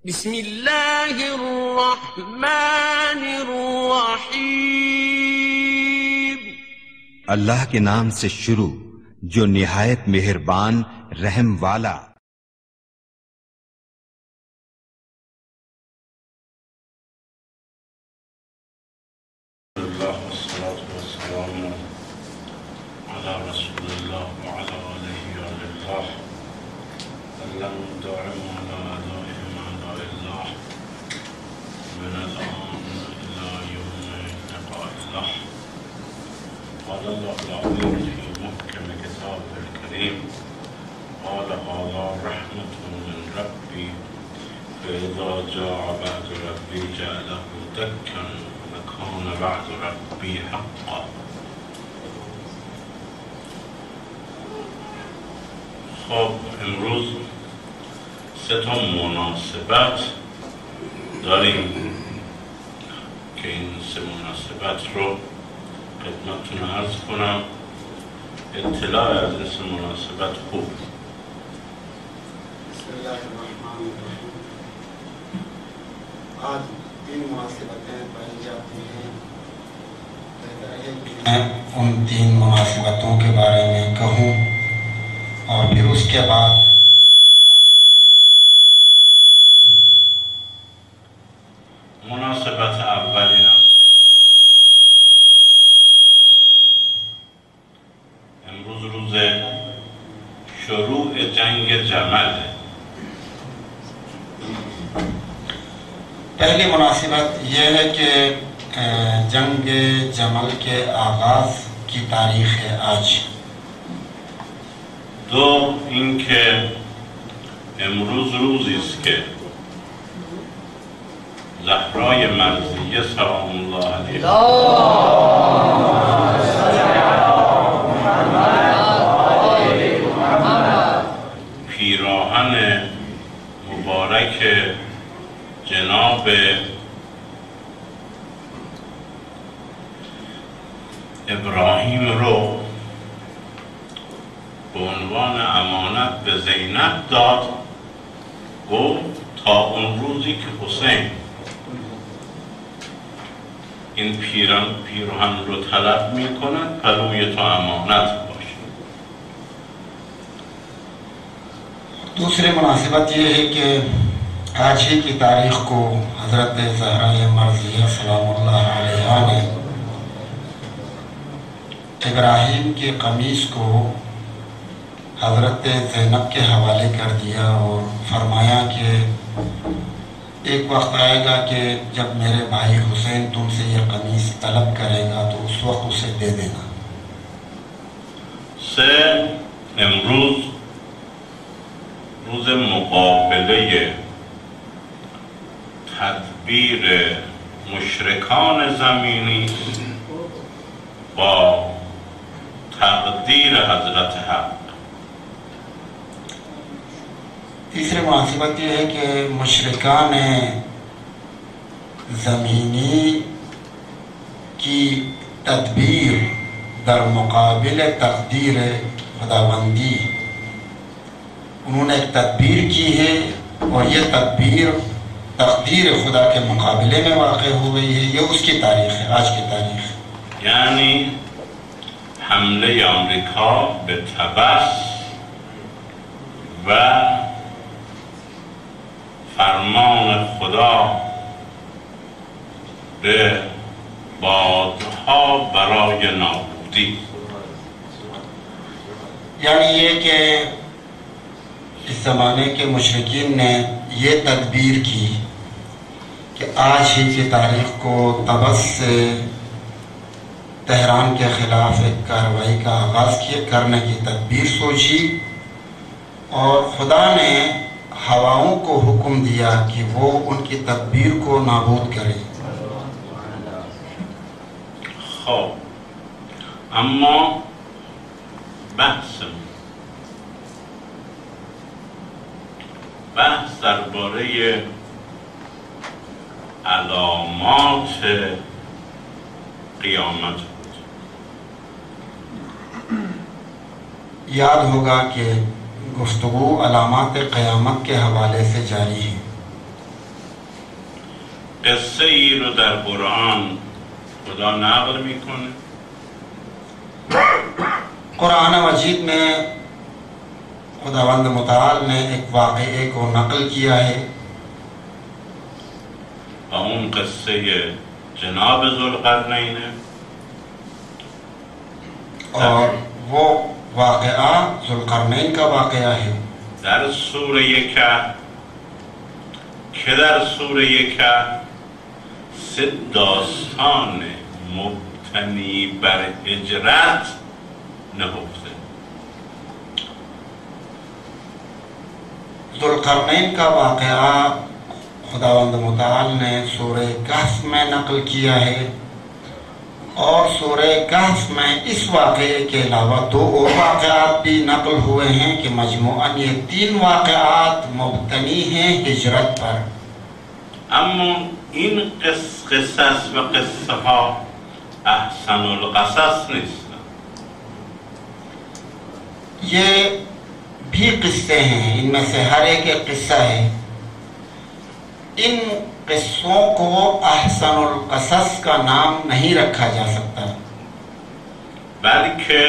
बिस्मिल्लाहिर्रहमानिर्रहीम। अल्लाह के नाम से शुरू जो निहायत मेहरबान रहम वाला। خب امروز سه تا مناسبت داریم که این سه مناسبت رو خدمتتون عرض کنم. اطلاع از این سه مناسبت خوب. بسم الله الرحمن الرحیم. आज तीन मुनासिबतें पाई जाती हैं। मैं उन तीन मुनासिबतों के बारे में कहूँ और फिर उसके बाद मुनासिबत अव्वली امروز روز شروع جنگ جمل है। पहली मुनासिबत यह है कि जंग जमल के आगाज की तारीख है आज। दो इनके امروز روزی است که زهرای مرضیه سلام الله علیها پیراهن مبارک جناب ابراهیم رو به عنوان امانت به زینب داد و تا اون روزی که حسین این پیراهن رو طلب می‌کند پلوی تو امانت باشه. दूसरी मुनासिबत ये है कि आज ही की तारीख को हज़रत ज़हरा मर्ज़िया सलामुल्लाह अलैहा ने इब्राहीम की कमीज़ को हज़रत ज़ैनब के हवाले कर दिया और फरमाया कि एक वक्त आएगा कि जब मेरे भाई हुसैन तुमसे यह कमीज़ तलब करेगा तो उस वक्त उसे दे देना। से امروز روز مقابله تدبیر مشرکان زمینی با تقدیر حضرت حق. तीसरी मुनासिबत यह है कि मुशरिकान ज़मीनी की तदबीर दर मुकाबिल तकदीर खुदाबंदी, उन्होंने एक तदबीर की है और ये तदबीर तकदीर खुदा के मुकाबले में वाक़ हो गई है। ये उसकी तारीख़ है, आज की तारीख़। यानी हमले अमेरिका به تبس و فرمان خدا به بادها برای نابودی. यानी ये कि इस ज़माने के मुशरिकीन ने ये तदबीर की कि आज ही की तारीख़ को तबस से तेहरान के ख़िलाफ़ एक कार्रवाई का आगाज़ करने की तदबीर सोची और खुदा ने हवाओं को हुक्म दिया कि वो उनकी तदबीर को नाबूद करें। خب اما بحث درباره علامات قیامت بود. याद होगा कि गुफ्तगू अलामात क़यामत के हवाले से जारी है। قصه ای رو در قرآن خدا نقل میکنه. कुरान मजीद में खुदावंद मुताल ने एक वाक़े को नकल किया है و اون قصه جناب ذوالقرنین है और वो वाक़या ज़ुल्क़रनैन का वाक़या है در سوره کهف که در سوره کهف 3 داستان مبتنی بر هجرت نهفته. ज़ुल्क़रनैन का वाक़या खुदावंद मुताल ने सूरे कहफ में नकल किया है और सूरे कहफ में इस वाक़े के अलावा 2 और वाक़यात भी नकल हुए हैं कि मजमूअन ये 3 वाक़यात मुब्तनी हैं हिजरत पर. اما این قصص و قصه ها احسن القصص نیستن. ये भी किस्से हैं, इनमें से हर एक किस्सा है. इन किस्सों को अहसनुल क़सस का नाम नहीं रखा जा सकता, बल्कि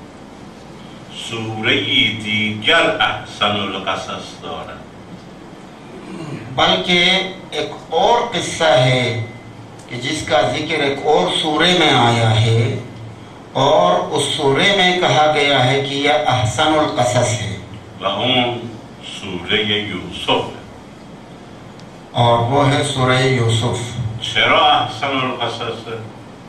सूरे दीगर अहसन القصص دارد. बल्कि एक और किस्सा है कि जिसका जिक्र एक और सूरे में आया है और उस सूरे में कहा गया है कि यह अहसनुल क़सस है و اون सूरे यूसुफ है. और वो है सूरह यूसुफ. चरा अहसन القصص है?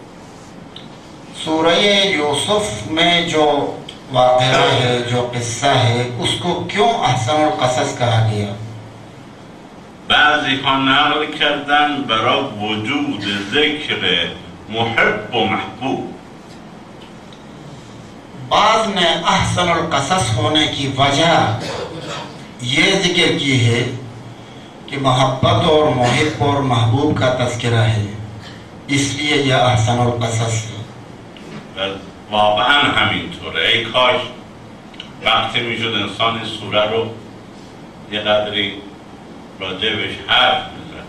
सूरह यूसुफ में जो वाक़या है, जो किस्सा है, उसको क्यों अहसनुल क़सस कहा गया? بعضی ها نقل کردن برای وجود ذکر محب و محبوب. बाज़ ने अहसनुल क़सस होने की वजह ये जिक्र की है कि मोहब्बत और मुहिब और महबूब का तज़किरा है, इसलिए यह अहसनुल क़सस है. واقعا همینطوره. ای کاش وقتی میشد انسان این سوره رو یه قدری راجبش حرف میزد.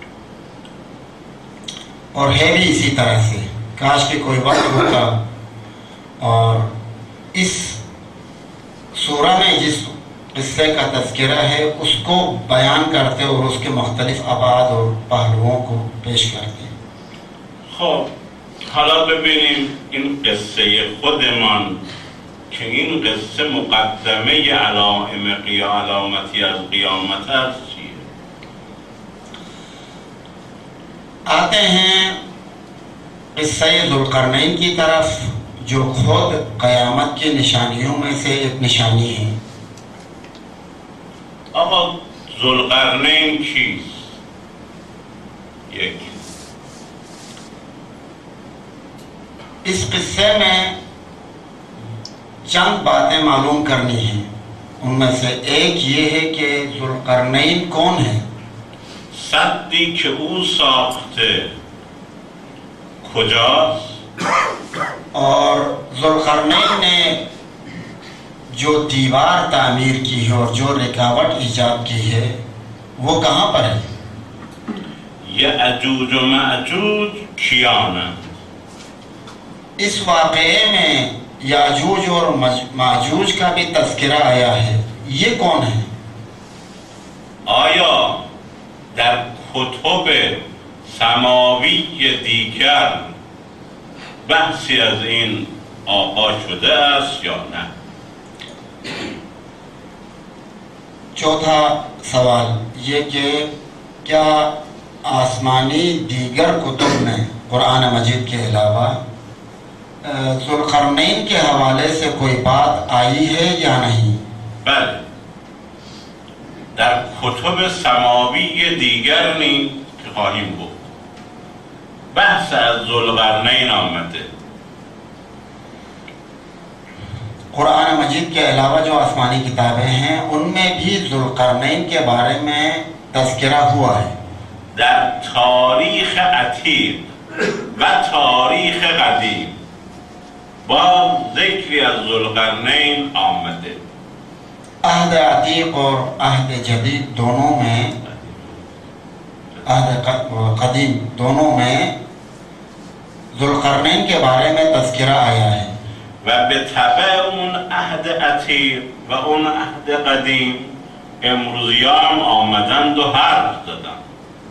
और है भी इसी तरह से. काश कि कोई वक्त होता और इस सूरा में जिस किस्से का तज़किरा है उसको बयान करते और उसके मुख्तलिफ अबाद और पहलुओं को पेश करते. خب حالا ببینیم این قصه خودمان که این قصه مقدمه علامتی از قیامت است چیه؟ आते हैं किस्से ज़ुल्क़रनैन की तरफ जो खुद क़यामत की निशानियों में से एक निशानी है. آقا ذوالقرنین کیست؟ یک. इस किस्से में चंद बातें मालूम करनी हैं. उनमें से एक ये है कि ज़ुल्क़रनैन कौन है. سدی که او ساخته کجاست؟ और ज़ुल्क़रनैन ने जो दीवार तामीर की है और जो रुकावट ईजाद की है वो कहाँ पर है. यअजूज व मअजूज कियान. इस वाक़े में याजूज और माजूज का भी तज़किरा आया है. ये कौन है? आया در کتب سماوی دیگر بحثی از این آقا شده است یا نه؟ चौथा सवाल ये कि क्या आसमानी दीगर कुतुब में कुरान मजीद के अलावा ज़ुल्क़रनैन के हवाले से कोई बात आई है या नहीं? بله در کتب سماوی دیگر نیز که خواهیم گفت بحث از ذوالقرنین آمده. कुरान मजीद के अलावा जो आसमानी किताबें हैं उनमें भी ज़ुल्क़रनैन के बारे में तज़किरा हुआ है. در تاریخ عتیق و تاریخ قدیم با ذکری از ذوالقرنین آمده. अहद अतीक और अहद जदीद दोनों में अहद कदीम दोनों में ज़ुल्क़रनैन के बारे में तज़किरा आया है। و به طبع اون عهد عتیق و اون عهد قدیم امروزیان آمدند و حرف زدند.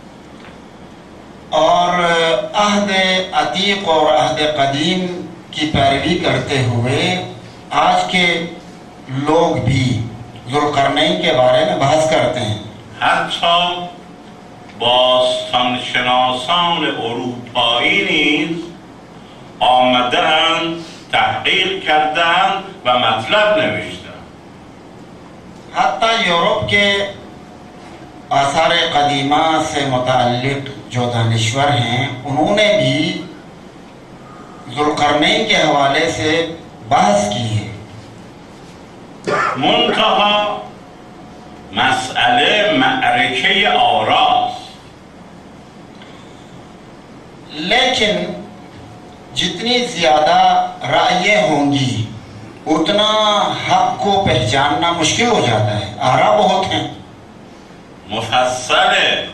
और अहद अतीक और अहद कदीम की पैरवी करते हुए आज के लोग भी ज़ुल्क़रनैन के बारे में बहस करते हैं। حتی باستانشناسان اروپایی نیز آمدند، تحقیق کردند و مطلب نوشتند. हत्ता यूरोप के आसार कदीमा से मुताल्लिक़ जो दानिश्वर हैं उन्होंने भी ज़ुल्क़रनैन के हवाले से बहस की है। منتها مسئله معرکه آراست. लेकिन जितनी ज़्यादा रायें होंगी उतना हक को पहचानना मुश्किल हो जाता है। आरा बहुत हैं। مفصله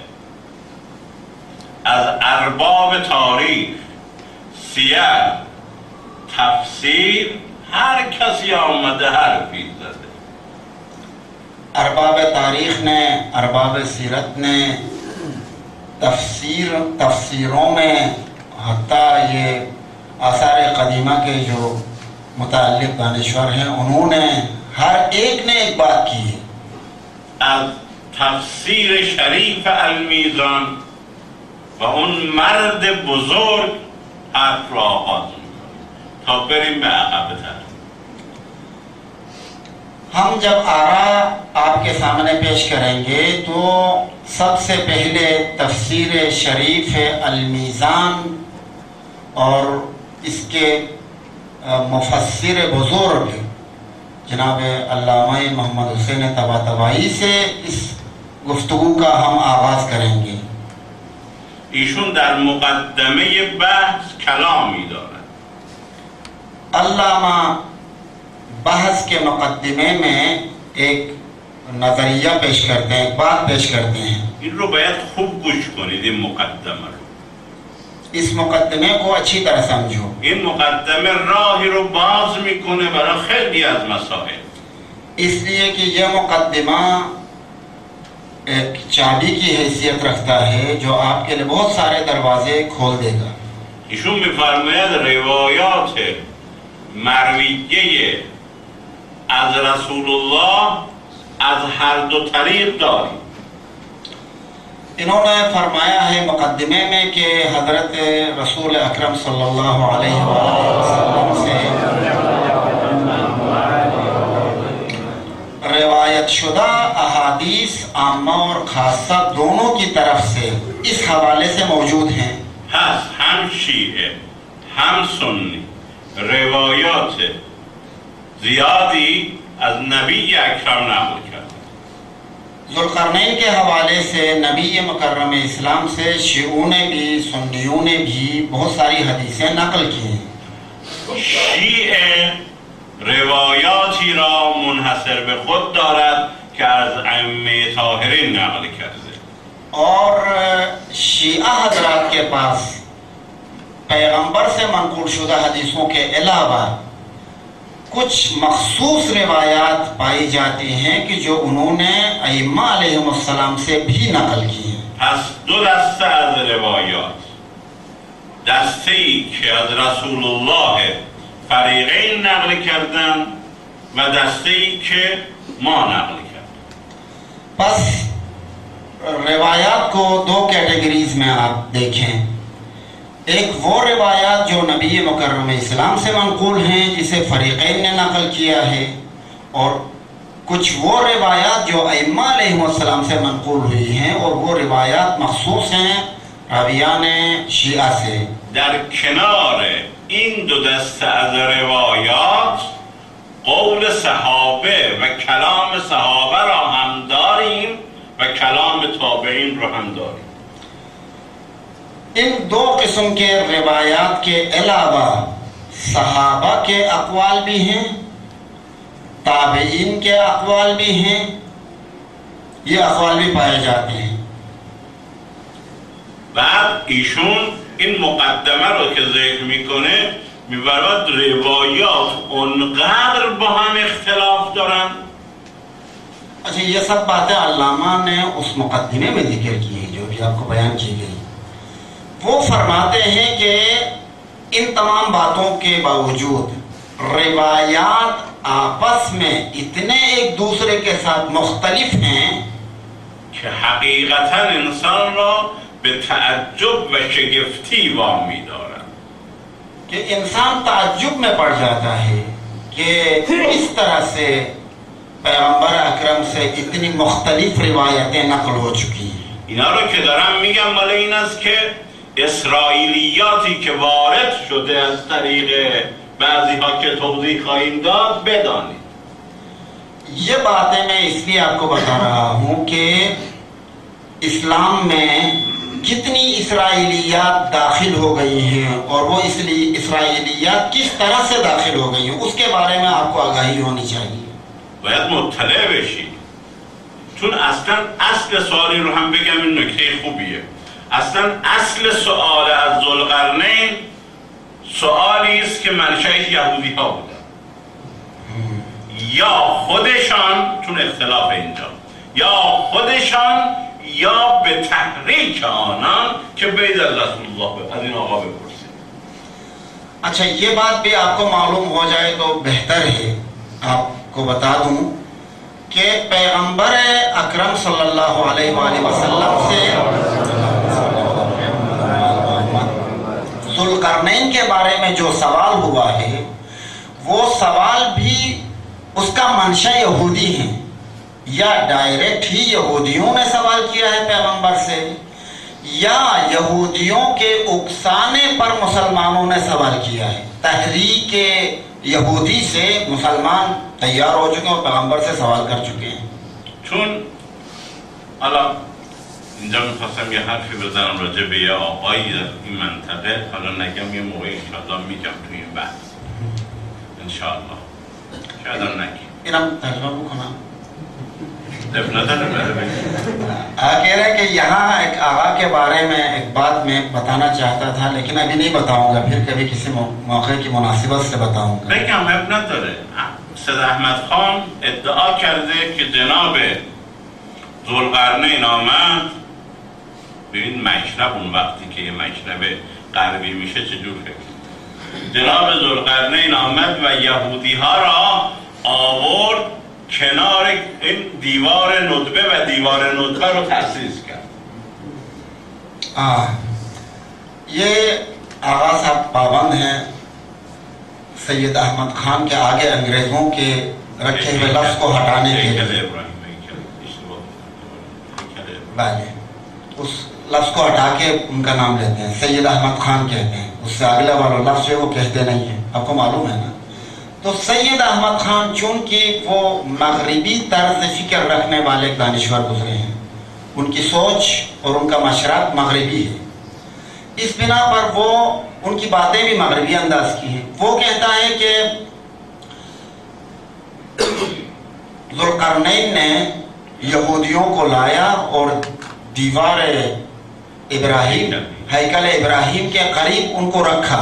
از ارباب تاریخ، سیر، تفسیر هر کسی آمده حرفی زده. अरबाब तारीख़ ने, अरबाब सीरत ने, तफसीरों में हत्ता ये आसार कदीमा के जो मुताल्लिक़ दानिश्वर हैं उन्होंने हर एक ने एक बात की है। از تفسیر شریف المیزان و اون مرد بزرگ حرف را آغاز می‌کنیم تا بریم به عقب تر. हम जब आरा आपके सामने पेश करेंगे तो सबसे पहले तफसीर शरीफ अलमीज़ान और इसके मुफस्सिर बुज़ुर्ग जनाब अल्लामा मोहम्मद हुसैन तबातबाई से इस गुफ्तगू का हम आगाज़ करेंगे। ایشون در مقدمه بحث کلامی دارد. अल्लामा बहस के मुकद्दमे में एक नज़रिया पेश करते हैं, एक बात पेश करते हैं। این رو باید خوب گوش کنید. این مقدمه رو، इस मुकद्दमे को अच्छी तरह समझो। این مقدمه راهی رو باز میکنه برای خیلی از مسائل. इसलिए कि यह मुकद्दमा एक चाबी की हैसियत रखता है जो आपके लिए बहुत सारे दरवाजे खोल देगा। ایشون میفرماید روایات مرویه از رسول الله از هر دو طریق داریم. इन्होंने फरमाया है मुकद्दमे में कि हज़रत रसूल अकरम सल्लल्लाहु अलैहि वसल्लम से रिवायत शुदा अहादीस आम्मा और खासा दोनों की तरफ से इस हवाले से मौजूद हैं। پس هم شیعه هم سنی روایات زیادی از نبی اکرم نقل کرد. ज़ुल्क़रनैन के हवाले से नबी मुकर्रम इस्लाम से शियों ने भी सुन्नियों ने भी बहुत सारी हदीसें नकल की हैं। شیعه روایاتی را منحصر به خود دارد که از ائمه طاهرین نقل کرده. और शिया हजरात के पास पैगंबर से मनकूल शुदा हदीसों के अलावा कुछ मखसूस रिवायात पाई जाती हैं कि जो उन्होंने अइम्मा अलैहिमुस्सलाम से भी नकल की हैं। پس دو دسته از روایات، دسته‌ای که از رسول الله فریقین نقل کردن و دسته‌ای که ما نقل کردیم. बस रिवायात को दो कैटेगरीज में आप देखें। एक वो रिवायात जो नबी मुकर्रम इस्लाम से मनकूल हैं जिसे फरीक़ैन ने नकल किया है, और कुछ वो रिवायात जो अइम्मा अलैहिमुस्सलाम से मनकूल हुई हैं और वो रिवायात मखसूस हैं रावियान शिया से। در کنار این دو دسته از روایات قول صحابه و کلام صحابه را هم داریم و کلام تابعین را هم داریم. इन दो किस्म के रिवायात के अलावा सहाबा के अक़वाल भी हैं, ताबईन के अक़वाल भी हैं, ये अक़वाल भी पाए जाते हैं। بعد ایشون این مقدمه رو که ذکر میکنه میبرد روایات اونقدر با هم اختلاف دارن. अच्छा, ये सब बातें अल्लामा ने उस मुकद्दिमे में जिक्र की है जो भी आपको बयान की गई। वो फरमाते हैं कि इन तमाम बातों के बावजूद रिवायात आपस में इतने एक दूसरे के साथ मुख्तलिफ हैं कि हकीकता इंसान را به تعجب و شگفتی وامی دارد कि इंसान ताज्जुब में पड़ जाता है कि इस तरह से पैगंबर अकरम से इतनी मुख्तलिफ रिवायतें नकल हो चुकी हैं। اینا رو که دارم میگم مال این است که اسرائیلیاتی که وارد شده از طریق بعضی ها که توضیح خواهیم داد بدانید. ये बातें मैं इसलिए आपको बता रहा हूँ कि इस्लाम में कितनी इसराइलियात दाखिल हो गई हैं और वो इसलिए इसराइलियात किस तरह से दाखिल हो गई हैं उसके बारे में आपको आगाही होनी चाहिए। باید مطلع بشید، چون اصلا اصل سوالی رو هم بگم، این نکته خوبیه. اصلا اصل سوال از ذوالقرنین سوالی است که منشأش یهودی ها بودن یا خودشان، چون اختلاف اینجا، یا خودشان یا به تحریک آنان که بید از رسول الله از این آقا بپرسید. अच्छा, ये बात भी आपको मालूम हो जाए तो बेहतर है। आपको बता दूं कि पैगंबर अकरम सल्लल्लाहु अलैहि वसल्लम से ज़ुल्करनैन के बारे में जो सवाल हुआ है वो सवाल भी उसका मंशा यहूदी है या डायरेक्ट ही यहूदियों ने सवाल किया है पैगंबर से या यहूदियों के उकसाने पर मुसलमानों ने सवाल किया है। तहरीक यहूदी से मुसलमान तैयार हो चुके हैं और पैगंबर से सवाल कर चुके हैं। چون حالا اینجا میخواستم یه حرفی بزنم راجع به یه آقایی در این منطقه، حالا نگم یه موقعی انشاءالله میگم توی این بحث انشاءالله، شاید هم نگیم. اینم ترجمه بکنم. कह रहे कि यहाँ एक आगा के बारे में एक बात मैं बताना चाहता था लेकिन अभी नहीं बताऊंगा, फिर कभी किसी मौके की मुनासिबत से बताऊंगा। بگم اب نداره. سید احمد خان ادعا کرده که جناب ذوالقرنین آمد به این مشرب، اون وقتی که یه مشرب غربی میشه چجور فکر، جناب ذوالقرنین آمد و یهودی ها را آورد کنار این دیوار ندبه و دیوار ندبه رو تأسیس کرد. ये आगा साहब पाबंद हैं सैयद अहमद खान के आगे अंग्रेजों के रखे हुए लफ्ज को हटाने के लिए, उस लफ्ज को हटा के उनका नाम लेते हैं, सैयद अहमद खान कहते हैं, उससे अगला वाला लफ्ज है वो कहते नहीं है, आपको मालूम है ना। तो सैयद अहमद खान चूंकि वो मगरिबी तर्ज फिक्र रखने वाले दानिश्वर गुजरे हैं, उनकी सोच और उनका मशरक मगरिबी है, इस बिना पर वो उनकी बातें भी मगरिबी अंदाज की हैं। वो कहता है कि ज़ुल्करनैन ने यहूदियों को लाया और दीवार इब्राहिम, हैकल इब्राहिम के करीब उनको रखा,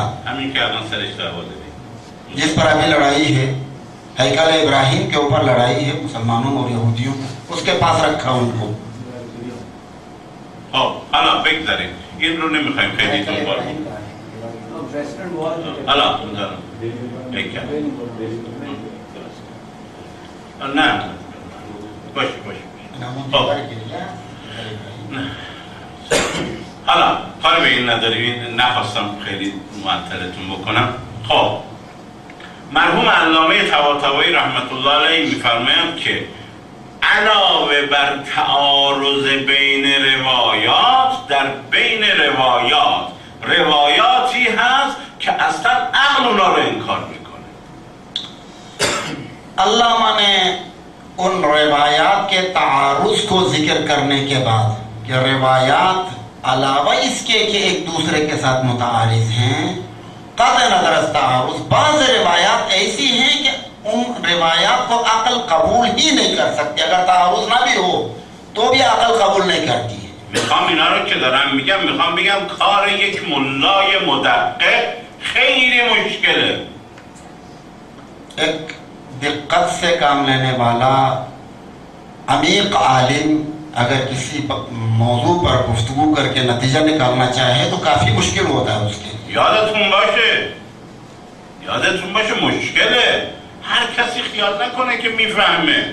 जिस पर अभी लड़ाई है, हैकल इब्राहिम के ऊपर लड़ाई है मुसलमानों और यहूदियों, उसके पास रखा उनको। حالا بگذاریم این رو نمیخوایم خیلی دنبال کنیم. حالا بذارم بگم نه باشه حالا کار به این نداریم، نخواستم خیلی معطلتون بکنم. خب مرحوم علامه طباطبایی رحمت الله علیه میفرمایند که علاوه بر تعارض بین روایات، در بین روایاتی هست که اصلا عقل اونا رو انکار میکنه. अल्लामा ने उन रिवायात के तारुज़ को जिक्र करने के बाद कि रिवायात अलावा इसके कि एक दूसरे के साथ मुतारिज़ हैं, क़त्अ नज़र तारुज़ बाज़ रिवायात ऐसी हैं कि उन रिवायात को अकल कबूल ही नहीं कर सकती, अगर तारुज़ ना भी हो तो भी अकल कबूल नहीं करती है। میخوام اینا رو که دارم میگم میخوام بگم کار یک ملای مدقق خیلی مشکله. एक दिक्कत से काम लेने वाला अमीक आलिम अगर किसी मौजू पर गुफ्तगू करके नतीजा निकालना चाहे तो काफी मुश्किल होता है उसके लिए. یادتون باشه مشکله. هر کسی خیال نکنه که میفهمه.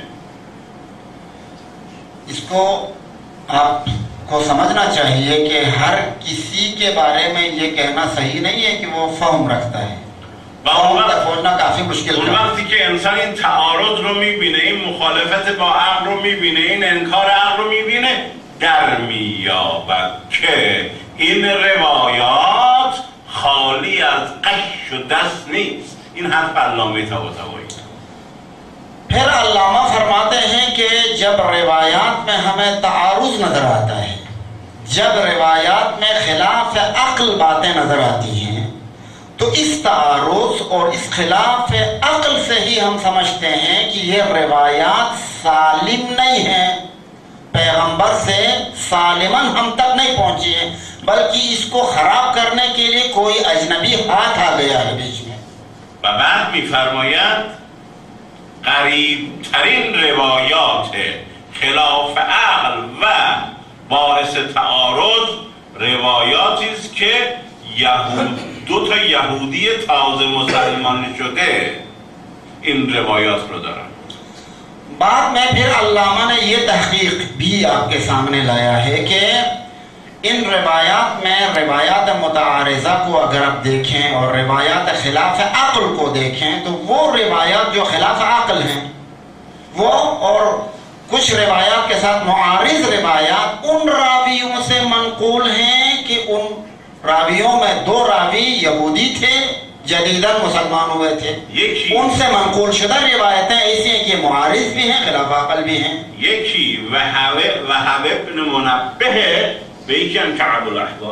इसको आपको समझना चाहिए कि हर किसी के बारे में ये कहना सही नहीं है कि वो फहम रखता है. पहुंचना काफी मुश्किल है. وقتی که انسان این تعارض رو میبینه، این مخالفت با عقل رو میبینه، این انکار عقل رو میبینه، در میابد که این روایات خالی از قش و دست نیست. این حرف علامه طباطبایی. फिर अल्लामा फरमाते हैं कि जब रिवायात में हमें तारुज़ नजर आता है, जब रिवायात में खिलाफ अक्ल बातें नजर आती हैं, तो इस तारुज़ और इस खिलाफ अक्ल से ही हम समझते हैं कि ये रिवायात सालिम नहीं है, पैगंबर से सालिमन हम तक नहीं पहुंची है, बल्कि इसको खराब करने के लिए कोई अजनबी हाथ आ गया है बीच में. بعد می‌فرماید قریب ترین روایات خلاف عقل و باعث تعارض روایاتی است که دو تا یهودی تازه مسلمان شده این روایات رو دارن. बाद में फिर अल्लामा ने ये तहकीक भी आपके सामने लाया है कि इन रिवायात में रिवायात मुतारिज़ा को अगर आप देखें और रिवायात खिलाफ अक्ल को देखें तो वो रिवायात जो खिलाफ अक्ल हैं वो और कुछ रिवायात के साथ मुआरिज़ रिवायात उन रावियों से मनकूल हैं कि उन रावियों में दो रावी यहूदी थे, जदीदन मुसलमान हुए थे, उनसे मनकूल शुदा रिवायतें ऐसी हैं कि मुआरिज़ भी हैं, खिलाफ अक्ल भी हैं. یکی وهب ابن منبه به یکی هم کعب الاحبار.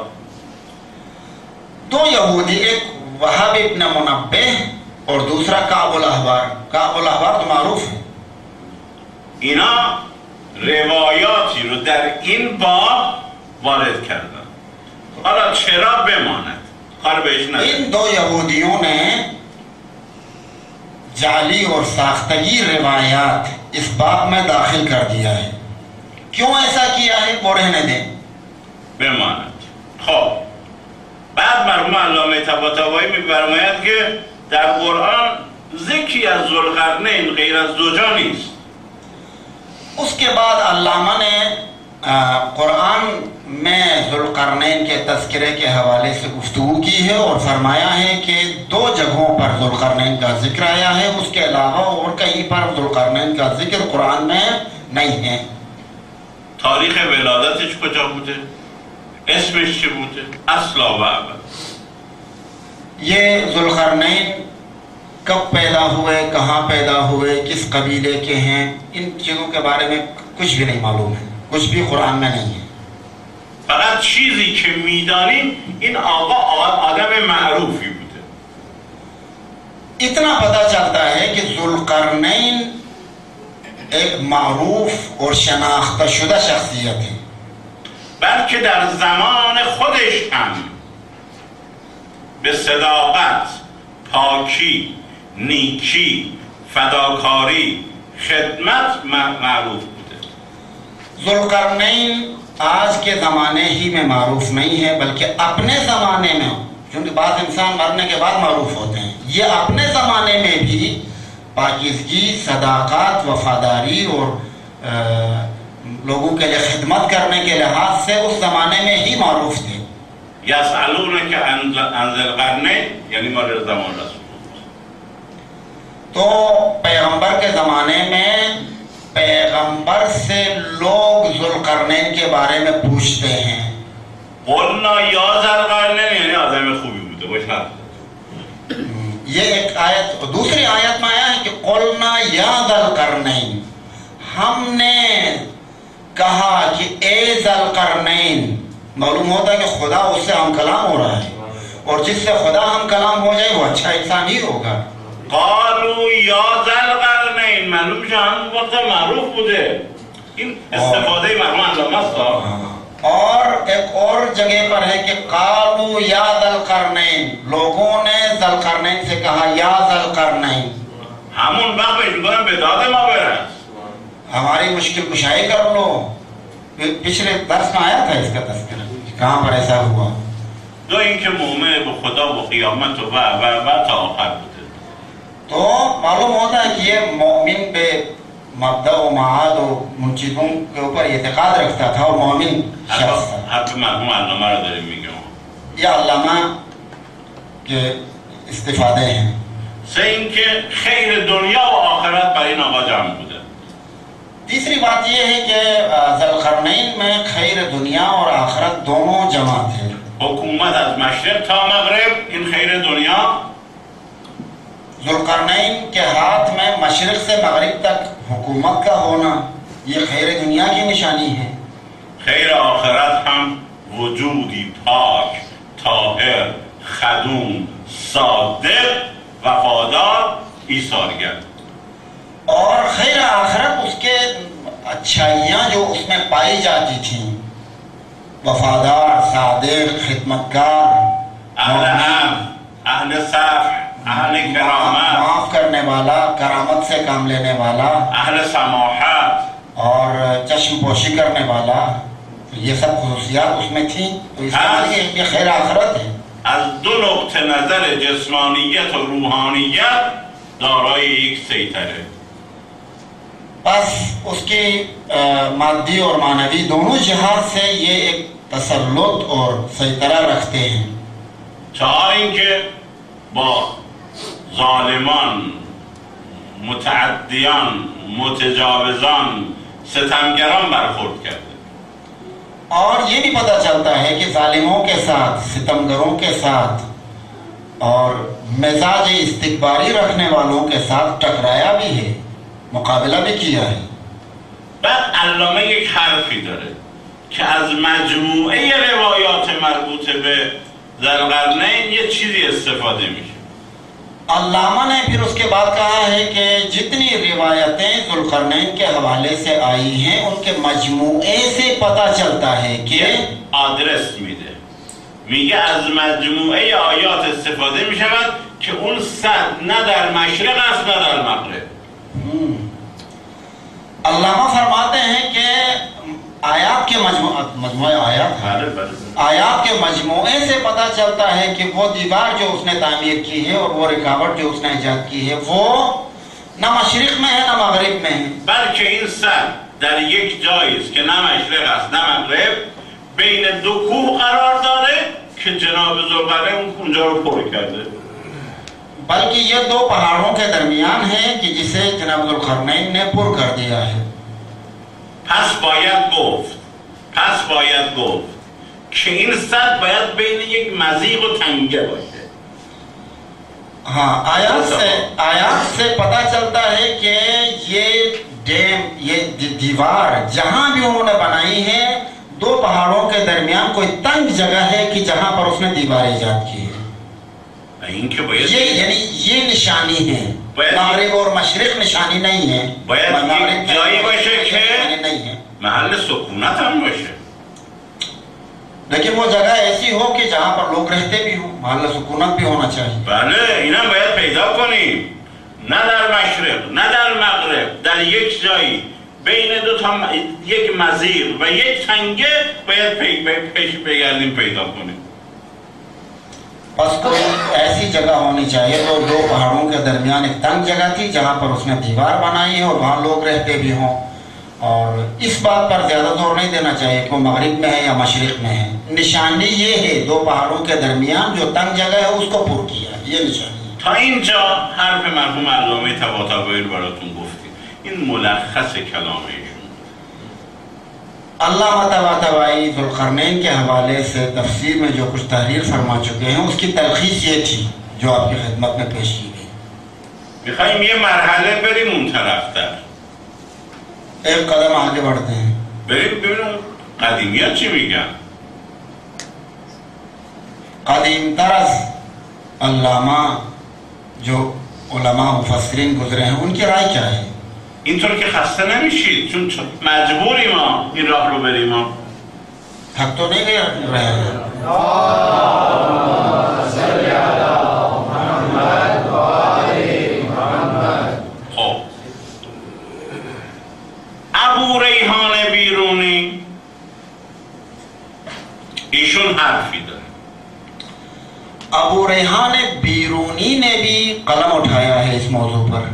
दो यहूदी, एक वहाब इब्न मुनब्बिह और दूसरा काबुल अहबार. काबुल अहबार तो मारूफ है. اینا روایاتی رو در این باب وارد کردن. حالا چرا بماند کار بهش نداره. इन दो यहूदियों ने जाली और साख्तगी रिवायात इस बाब में दाखिल कर दिया है. क्यों ऐसा किया है वो रहने दें. بماند. خب بعد مرحوم علامه طباطبایی می‌فرماید که در قرآن ذکری از ذوالقرنین غیر از دو جا نیست. उसके बाद अल्लामा ने कुरान में ज़ुल्क़रनैन के तज़किरे के हवाले से गुफ्तगू की है और फरमाया है कि दो जगहों पर ज़ुल्क़रनैन का जिक्र आया है, उसके अलावा और कहीं पर ज़ुल्क़रनैन का जिक्र कुरान में नहीं है. تاریخ ولادتش کجا بوده؟ اسمش چی بوده؟ اصلا و ابد. ये ज़ुल्क़रनैन कब पैदा हुए, कहाँ पैदा हुए, किस कबीले के हैं, इन चीज़ों के बारे में कुछ भी नहीं मालूम है, कुछ भी कुरान में नहीं है. فقط چیزی که میدانیم این آقا آدم معروفی بوده. इतना पता चलता है कि ज़ुल्क़रनैन एक मारूफ और शनाख्ता शुदा शख्सियत है. بلکه در زمان خودش هم به صداقت، پاکی، نیکی، فداکاری، خدمت معروف بوده. ज़ुल्क़रनैन आज के ज़माने ही में मारूफ नहीं है, बल्कि अपने ज़माने में, क्योंकि बाद इंसान मरने के बाद मारूफ होते हैं, ये अपने ज़माने में भी पाकीज़गी, सदाक़त, वफ़ादारी और लोगों के लिए खिदमत करने के लिहाज से उस ज़माने में ही मारूफ थे. यस्अलूनक अन ज़ुल्क़रनैन यानी मौला ज़मान रसूल. तो पैगंबर के ज़माने में पैगंबर से लोग ज़ुल्क़रनैन के बारे में पूछते हैं. قلنا या ज़ुल्क़रनैन यानी आदम खूबी बूते बशा. ये एक आयत, दूसरी आयत में आया है कि क़ुलना या ज़ुल्क़रनैन, हमने कहा कि ए ज़ुल्क़रनैन. मालूम होता है कि खुदा उससे हम कलाम हो रहा है और जिससे खुदा हम कलाम हो जाए वो अच्छा इंसान ही होगा. قالوا या ज़ुल्क़रनैन मालूम शान वक्त मारूफ बूते. این استفاده مرحوم علامه است. और एक और जगह पर है कि कालू या ज़ुल्करनैन, लोगों ने ज़ुल्करनैन से कहा या ज़ुल्करनैन, همون وقت بهش میگن به داد ما برس. हमारी मुश्किल कुशाई कर लो। पिछले दर्स में आया था इसका तज़किरा, कहाँ पर ऐसा हुआ। دو اینکه مؤمن به خدا و قیامت و تا آخر بوده. तो मालूम होता है कि ये मोमिन पे मब्दा व माद और उन चीज़ों के ऊपर एतकाद रखता था और मोमिन शख्स था। حرف مرحوم علامه رو داریم میگم. ये अल्लामा के इस्तिफादे हैं। سه اینکه خیر دنیا و آخرت برای این آقا جمع بوده. तीसरी बात ये है कि ज़ुल्करनैन में खैर दुनिया और आखिरत दोनों जमा थे। حکومت از مشرق تا مغرب این خیر دنیا، ज़ुल्करनैन के हाथ में मशरिक़ से मगरिब तक हुकूमत का होना ये खैर दुनिया की निशानी है। خیر آخرت هم وجودی پاک، طاهر، خدوم، صادق، وفادار، ایثارگر. और खैर आखिरत उसके अच्छाइयाँ जो उसमें पाई जाती थी, वफादार, सादिक, खिदमतगार, اهل عفو، اهل صفح، اهل کرامت، माफ करने वाला, करामत से काम लेने वाला, اهل سماحت और चश्म पोशी करने वाला, तो ये सब खुसूसियात उसमें थी। तो इसलिए ये खैर आखिरत है। از دو نقطه نظر جسمانیت و روحانیت دارای یک سیطره. बस उसकी मादी और मानवी दोनों जहाज से ये एक तसल्लुत और सैतरा रखते हैं। چهار اینکه با ظالمان، متعدیان، متجاوزان، ستمگران برخورد کرده. और ये भी पता चलता है कि जालिमों के साथ, सितमगरों के साथ और मिजाज इस्तिकबारी रखने वालों के साथ टकराया भी है, मुकाबला भी किया है। بعد علامه یک حرفی داره که از مجموعه روایات مربوط به ذوالقرنین یه چیزی استفاده میشه. अल्लामा ने फिर उसके बाद कहा है कि जितनी रिवायतें ज़ुल्करनैन के हवाले से आई हैं उनके मजमूए से पता चलता है कि آدرس میده، میگه از مجموعه آیات استفاده میشود که اون صد نه در مشرق است نه در مغرب. अल्लामा फरमाते हैं कि आयात के मजमूए आयात के मजमूए से पता चलता है कि वो दीवार जो उसने तामीर की है और वो रिकावट जो उसने ईजाद की है वो न मशरिक में है न मगरिब में है, बल्कि این صد در یک جایی است که نه مشرق است نه مغرب، بین دو کوه قرار داره که جناب ذوالقرنین اونجا رو پر کرده. बल्कि ये दो पहाड़ों के दरमियान है कि जिसे जनाब ज़ुल्करनैन ने पुर कर दिया है। پس باید گفت که این صد باید بین یک مضیق و تنگه باشه. हाँ, आयात से पता चलता है कि ये डैम, ये दीवार जहाँ भी उन्होंने बनाई है दो पहाड़ों के दरमियान कोई तंग जगह है कि जहाँ पर उसने दीवार ईजाद की है। ये यानी ये निशानी है, मगरिब और मशरिक निशानी नहीं है, नहीं है, महल सुकूनत हम बाशे। लेकिन वो जगह ऐसी हो कि जहाँ पर लोग रहते भी हो, महल सुकूनत भी होना चाहिए। بله اینا باید پیدا کنیم، نه در مشرق نه در مغرب، در یک جایی بین دو تا یک مضیق و یک تنگه باید پیش بگردیم پیدا کنیم. बस कोई ऐसी जगह होनी चाहिए तो दो पहाड़ों के दरमियान एक तंग जगह थी जहाँ पर उसने दीवार बनाई है और वहाँ लोग रहते भी हों। और इस बात पर ज़्यादा जोर नहीं देना चाहिए कि वो मगरिब में है या मशरिक में है। निशानी ये है दो पहाड़ों के दरमियान जो तंग जगह है उसको पुर किया, ये निशानी। تا اینجا حرف مرحوم علامه طباطبایی براتون گفتیم. این ملخص کلام ایشون. अल्लामा तबातबाई ज़ुल्करनैन के हवाले से तफसीर में जो कुछ तहरीर फरमा चुके हैं उसकी तलखीस ये थी जो आपकी खिदमत में पेश की गई। میخوایم یه مرحله بریم اون طرفتر. एक कदम आगे बढ़ते हैं, بریم ببینیم قدیمی‌ها چی میگن. कदीम तरज अल्लामा जो उलमा मुफस्सिरीन गुजरे हैं उनकी राय क्या है। اینطور که خسته نمیشید چون مجبوریم ما این راه رو بریم. थक तो नहीं गए रहे हैं? अबू रेहान बीरूनी ईशुन हरफी दे। अबू रेहान बीरूनी ने भी कलम उठाया है इस मौजू पर।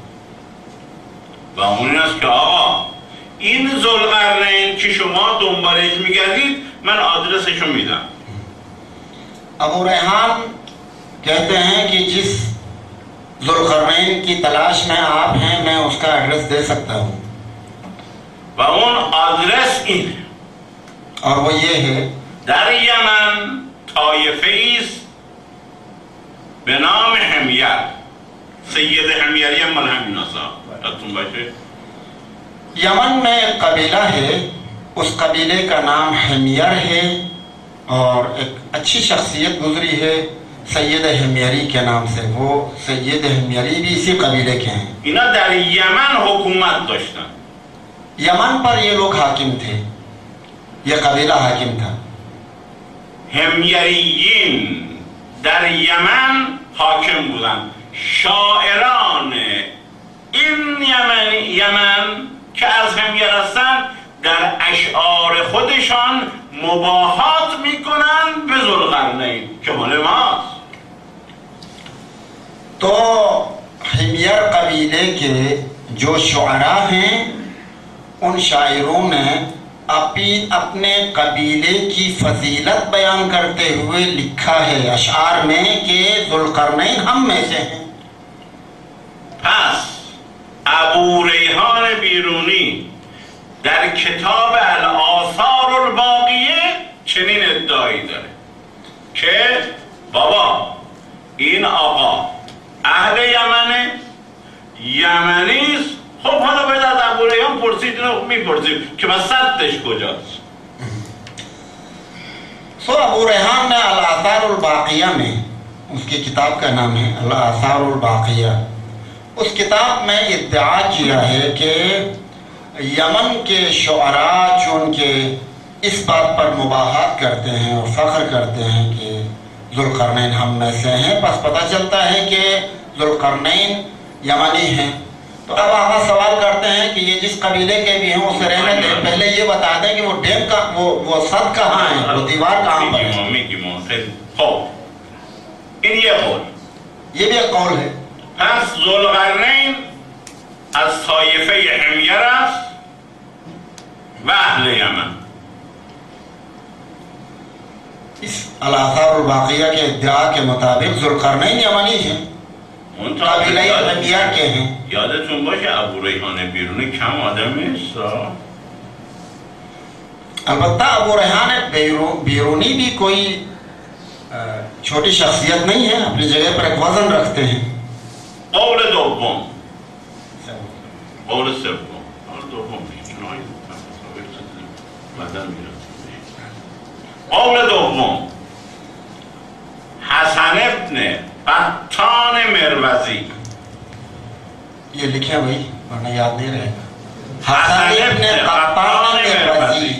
این ذوالقرنین که شما دنبالش میگردید من آدرسشو میدم. अबू रेहान कहते हैं कि जिस ज़ुल्क़रनैन की तलाश में आप हैं मैं उसका एड्रेस दे सकता हूँ। و اون آدرس این और वो ये है در یمن طایفه است به نام حمیر. سید حمیری هم مال همین آسا یادتون باشه. यमन में एक कबीला है, उस कबीले का नाम हिमयर है और एक अच्छी शख्सियत गुजरी है सैयद हिमयरी के नाम से। वो सैयद हिमयरी भी इसी कबीले के हैं। اینا در یمن حکومت داشتن. यमन पर ये लोग हाकिम थे, ये कबीला हाकिम था। حمیریین در یمن حاکم بودن. شاعران این یمن که از حمیر هستن در اشعار خودشان مباهات میکنن به ذوالقرنین که مال ماست. तो हिमयर कबीले के जो शुअरा हैं उन शायरों ने अपने कबीले की फजीलत बयान करते हुए लिखा है अशआर में कि ज़ुल्क़रनैन हम में से हैं। پس ابو ریحان بیرونی در کتاب الآثار الباقیه چنین ادعایی داره که بابا این آقا اهل یمنه، یمنیست. خب حالا باید از ابو ریحان پرسید، اینو میپرسیم که مسدش کجاست. अबू रेहान ने अल-आसार उल-बाक़िया में, उसकी किताब का नाम है अल-आसार उल-बाक़िया, उस किताब में इद्दिआ किया है कि यमन के शुअरा चूँकि इस बात पर मुबाहत करते हैं और फ़ख्र करते हैं कि ज़ुल्क़रनैन हम में से हैं, बस पता चलता है कि ज़ुल्क़रनैन यमनी हैं। तो अब आका सवाल करते हैं कि ये जिस कबीले के भी हैं उसे रहने दें, पहले ये बता दें कि वो डेम का वो सद कहाँ है, वो दीवार कहाँ पर है। ये भी एक कौल है। پس ذوالقرنین از طایفه حمیر است و اهل یمن. इस अल-आसार उल-बाक़िया के इद्दिआ के मुताबिक ज़ुल्क़रनैन यमनी हैं, कबीले हिमयर के हैं। یادتون باشه ابو ریحان بیرونی کم آدم نیست. अलबत्ता अबू रेहान बीरूनी भी कोई छोटी शख्सियत नहीं है, अपनी जगह पर एक वजन रखते हैं। قول دوم قول سوم قول دوم حسن ابن قطان مروزی. ये लिखे भाई वरना याद नहीं रहेगा। حسن ابن قطان مروزی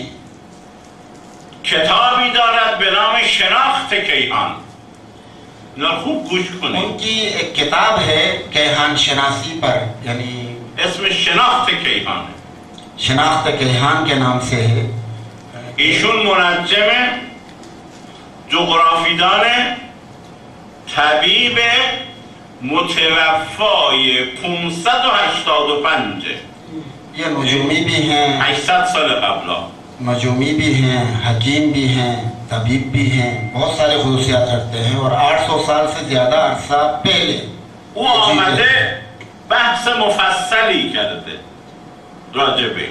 کتابی دارد به نام شناخت کیهان. خوب گوش کنید. उनकी एक किताब है कैहान शनासी पर, यानी اسم شناخت کیهان है. शनाख्त कैहान के नाम से है। ایشون منجم جغرافیدان طبیب متوفای 585. ये नजूमी भी हैं, 800 साल قبل. नजूमी भी हैं, हकीम भी हैं, तबीब भी हैं, बहुत सारे खुसूसियात रखते हैं और 800 साल से ज़्यादा अरसा पहले او آمده بحث مفصلی کرده راجع به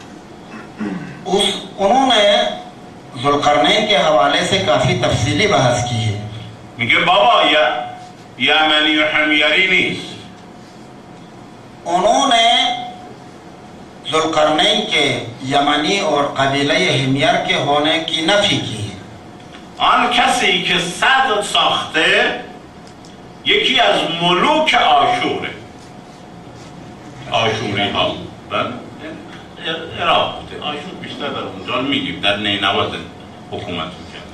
उन्होंने ज़ुल्क़रनैन के हवाले से काफ़ी तफसीली बहस की है। میگه بابا یمنی و حمیری نیست. उन्होंने ज़ुल्क़रनैन के यमनी और कबीले हिमयर के होने की नफी की है। آن کسی که صد ساخته یکی از ملوک آشوره. آشوری ها عراق بوده. آشور بیشتر در اونجا میگیم در نینوا हुकूमत मिकردن.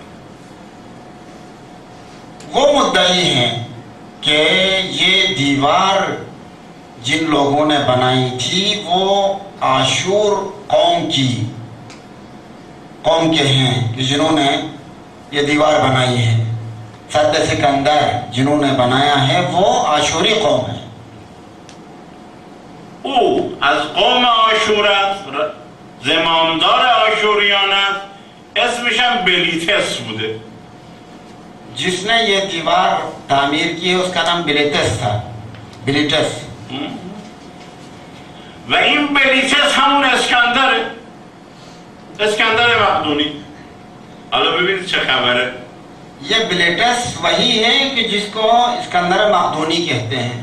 वो मुद्दई हैं कि ये दीवार जिन लोगों ने बनाई थी वो आशूर कौम के हैं कि जिन्होंने ये दीवार बनाई है. सद सिकंदर जिन्होंने बनाया है वो आशूरी कौम है. او از قوم آشور است، زمامدار آشوریان است، اسمش هم بلیتس بوده. जिसने ये दीवार तामीर की है उसका नाम बिलिटस था. बिलिटस. و این بلیتس همون اسکندره، اسکندر مقدونی. حالا ببینید چه خبره. ये बिलिटस वही है कि जिसको इस्कंदर मकदूनी कहते हैं.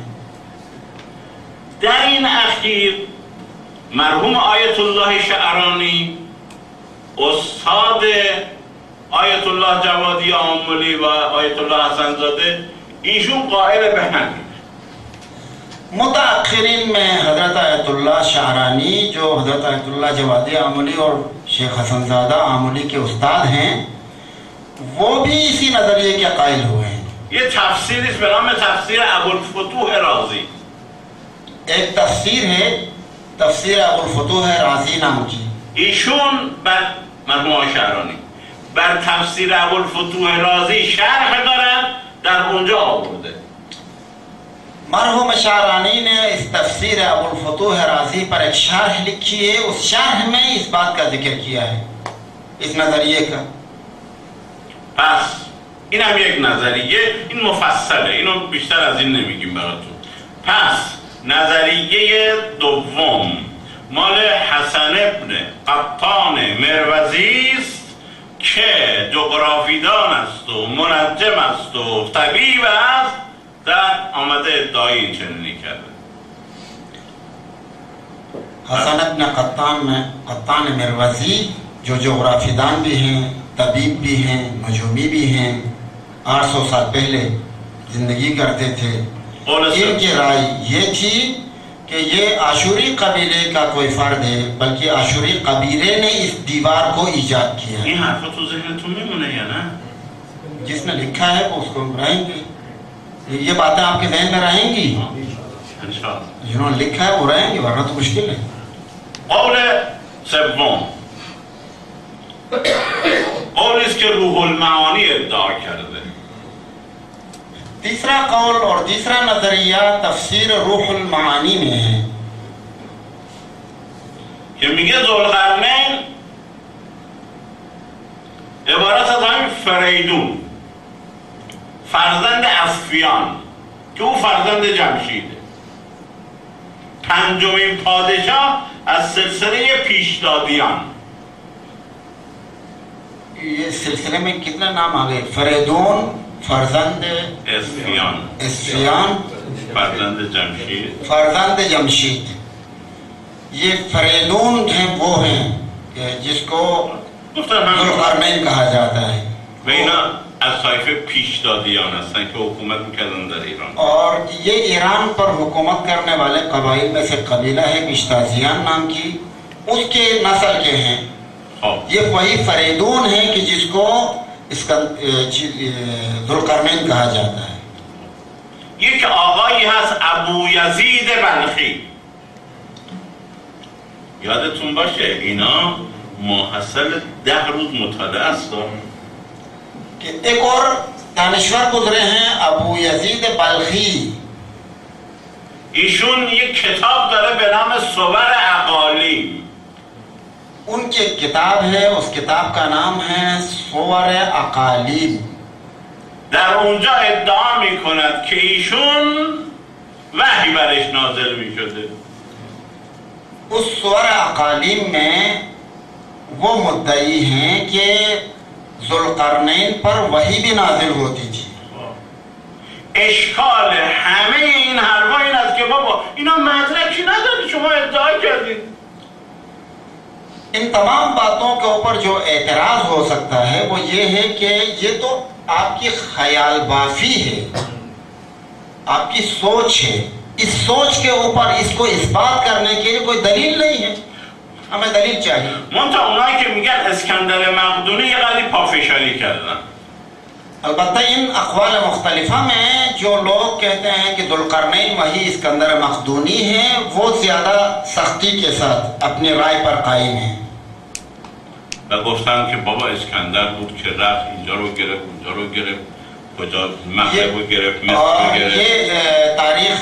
در این اخیر مرحوم آیت الله شعرانی استاد آیت الله جوادی آملی و آیت الله حسن زاده ایشون قائل به همین. मुताखिरीन में हजरत आयतुल्लाह शाहरानी जो हजरत आयतुल्लाह जवादी आमली और शेख हसनजादा आमली के उस्ताद हैं वो भी इसी नजरिए के कायल हुए हैं. ये तफसीर इस नाम तफसीर अबुलफुतूह राजी. एक तफसीर है तफसीर अबुलफुतूह राजी नाम की. ایشون بر مرحوم شعرانی بر تفسیر ابوالفتوح رازی شرح دارن، در اونجا آورده. मरहूम शाहरानी ने इस तफसीर अबुलफुतूह राजी पर एक शरह लिखी है. उस शरह में इस बात का जिक्र किया है, इस नजरिए का. پس این هم یک نظریه، این مفصله، اینو بیشتر از این نمیگیم براتون. پس نظریه دوم مال حسن ابن قطان مروزی است که جغرافیدان است و منجم است و طبیب است. در آمده ادعای این چنینی کرده. हसन इब्न कत्तान मिरवजी जो जोग्राफीदान भी हैं, तबीब भी हैं, नजूमी भी हैं, 800 साल पहले जिंदगी करते थे. इनकी राय ये थी कि ये आशूरी कबीले का कोई फर्द है, बल्कि आशूरी कबीले ने इस दीवार को ईजाद किया. ये हाथ तो ज़हन तुम्हें मुने है ना? जिसने लिखा है वो उसको रहेंगे, ये बातें आपके ज़हन में रहेंगी. जिन्होंने लिखा है वो रहेंगे, वरना तो मुश्किल है. قول سوم قول است که روح المعانی ادعا کرده. तीसरा कौल और तीसरा नजरिया तफसीर रूहुल मानी में है که میگه ذوالقرنین عبارت از همین فریدون فرزند اصفیان که او فرزند جمشیده، پنجمین پادشاه از سلسله پیشدادیان. ये सिलसिले में कितना नाम आ गए? फरीदून, फरजंद इस्फियान, फरजंद जमशीद. ये फरीदून हैं वो हैं जिसको ज़ुल्क़रनैन कहा जाता है. از طایفه پیشدادیان هستن که حکومت میکردن در ایران. और ये ईरान पर हुकूमत करने वाले कबाइल में से कबीला है बिश्ताजियान नाम की, उसके नस्ल के हैं. ये वही फरीदून है कि जिसको इसका ज़ुल्क़रनैन कहा जाता है. یک آقایی هست ابو یزید بلخی. یادتون باشه اینا ماحصل 10 روز مطالعه است. कि एक और दानिश्वर गुजरे हैं अबू यजीद बल्खी. ایشون یک کتاب داره به نام صور اقالی. उनकी किताब है, उस किताब का नाम है सोवर अकालीम. در اونجا ادعا میکند که ایشون وحی برش نازل میشده. उस सोवर अकालीम में वो मुद्दई हैं कि ज़ुल्क़रनैन पर वही भी नाजिल होती थी. اشکال همه این حرفا این است که بابا اینا مدرکی نداری، شما ادعا کردید. इन तमाम बातों के ऊपर जो एतराज़ हो सकता है वो ये है कि ये तो आपकी ख्याल बाफी है, आपकी सोच है. इस सोच के ऊपर इसको इस्बात करने के लिए कोई दलील नहीं है. हमें दलील चाहिए। منتها اونایی که میگن اسکندر مقدونی یه قدری پافشاری کردن. अलबत्ता इन अक़वाल मुख्तलिफा में जो लोग कहते हैं कि ज़ुल्क़रनैन वही इस्कंदर मक़दूनी हैं, वो ज़्यादा सख्ती के साथ अपनी राय पर कायम हैं و گفتن که بابا اسکندر بود که رفت اینجا رو گرفت اونجا رو گرفت کجا مغرب رو گرفت مصر رو گرفت. ये तारीख़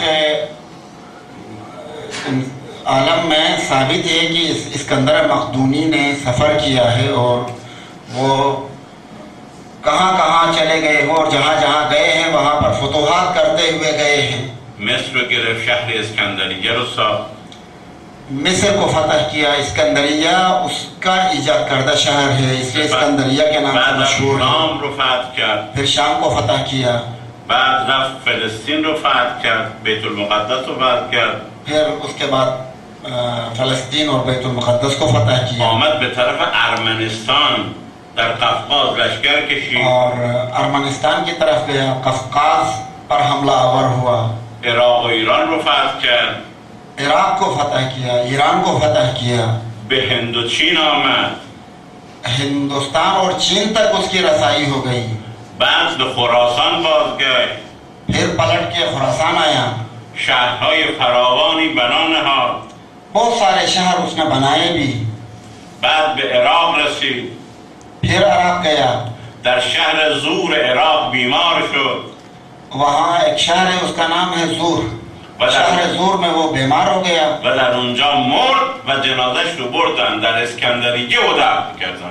आलम में साबित है कि इस्कंदर मक़दूनी ने सफ़र किया है और वो कहाँ कहाँ चले गए हैं और जहाँ जहाँ गए हैं वहाँ पर फतूहात करते हुए गए हैं. مصر رو گرفت، شهر اسکندریه رو ساخت. मिस्र को फतह किया. इस्कंदरिया उसका इजाद करदा शहर है, इसलिए इस्कंदरिया के नाम से मशहूर है. شام رو فتح کرد. फिर शाम को फतह किया. بعد رفت فلسطین رو فتح کرد، بیت المقدس رو فتح کرد. फिर उसके बाद फलस्तीन और बैतुल मुक़द्दस को फतह किया. آمد به طرف ارمنستان در قفقاز لشکر کشید. और अरमानिस्तान की तरफ गया, कफकाज पर हमला आवर हुआ. عراق و ایران رو فتح کرد. इराक को फतह किया, ईरान को फतह किया. به هند و چین آمد. हिंदुस्तान और चीन तक उसकी रसाई हो गई. بعد به خراسان بازگشت. फिर पलट के खुरासान आया. شهرهای فراوانی بنا نهاد. बहुत सारे शहर उसने बनाए भी. بعد به عراق رسید. फिर इराक गया. در شهر زور عراق بیمار شد. वहाँ एक शहर है, उसका नाम है زور. शहर زور में वो बीमार हो गया. و در اونجا مرد و جنازش رو بردن در اسکندریه و دفن کردن.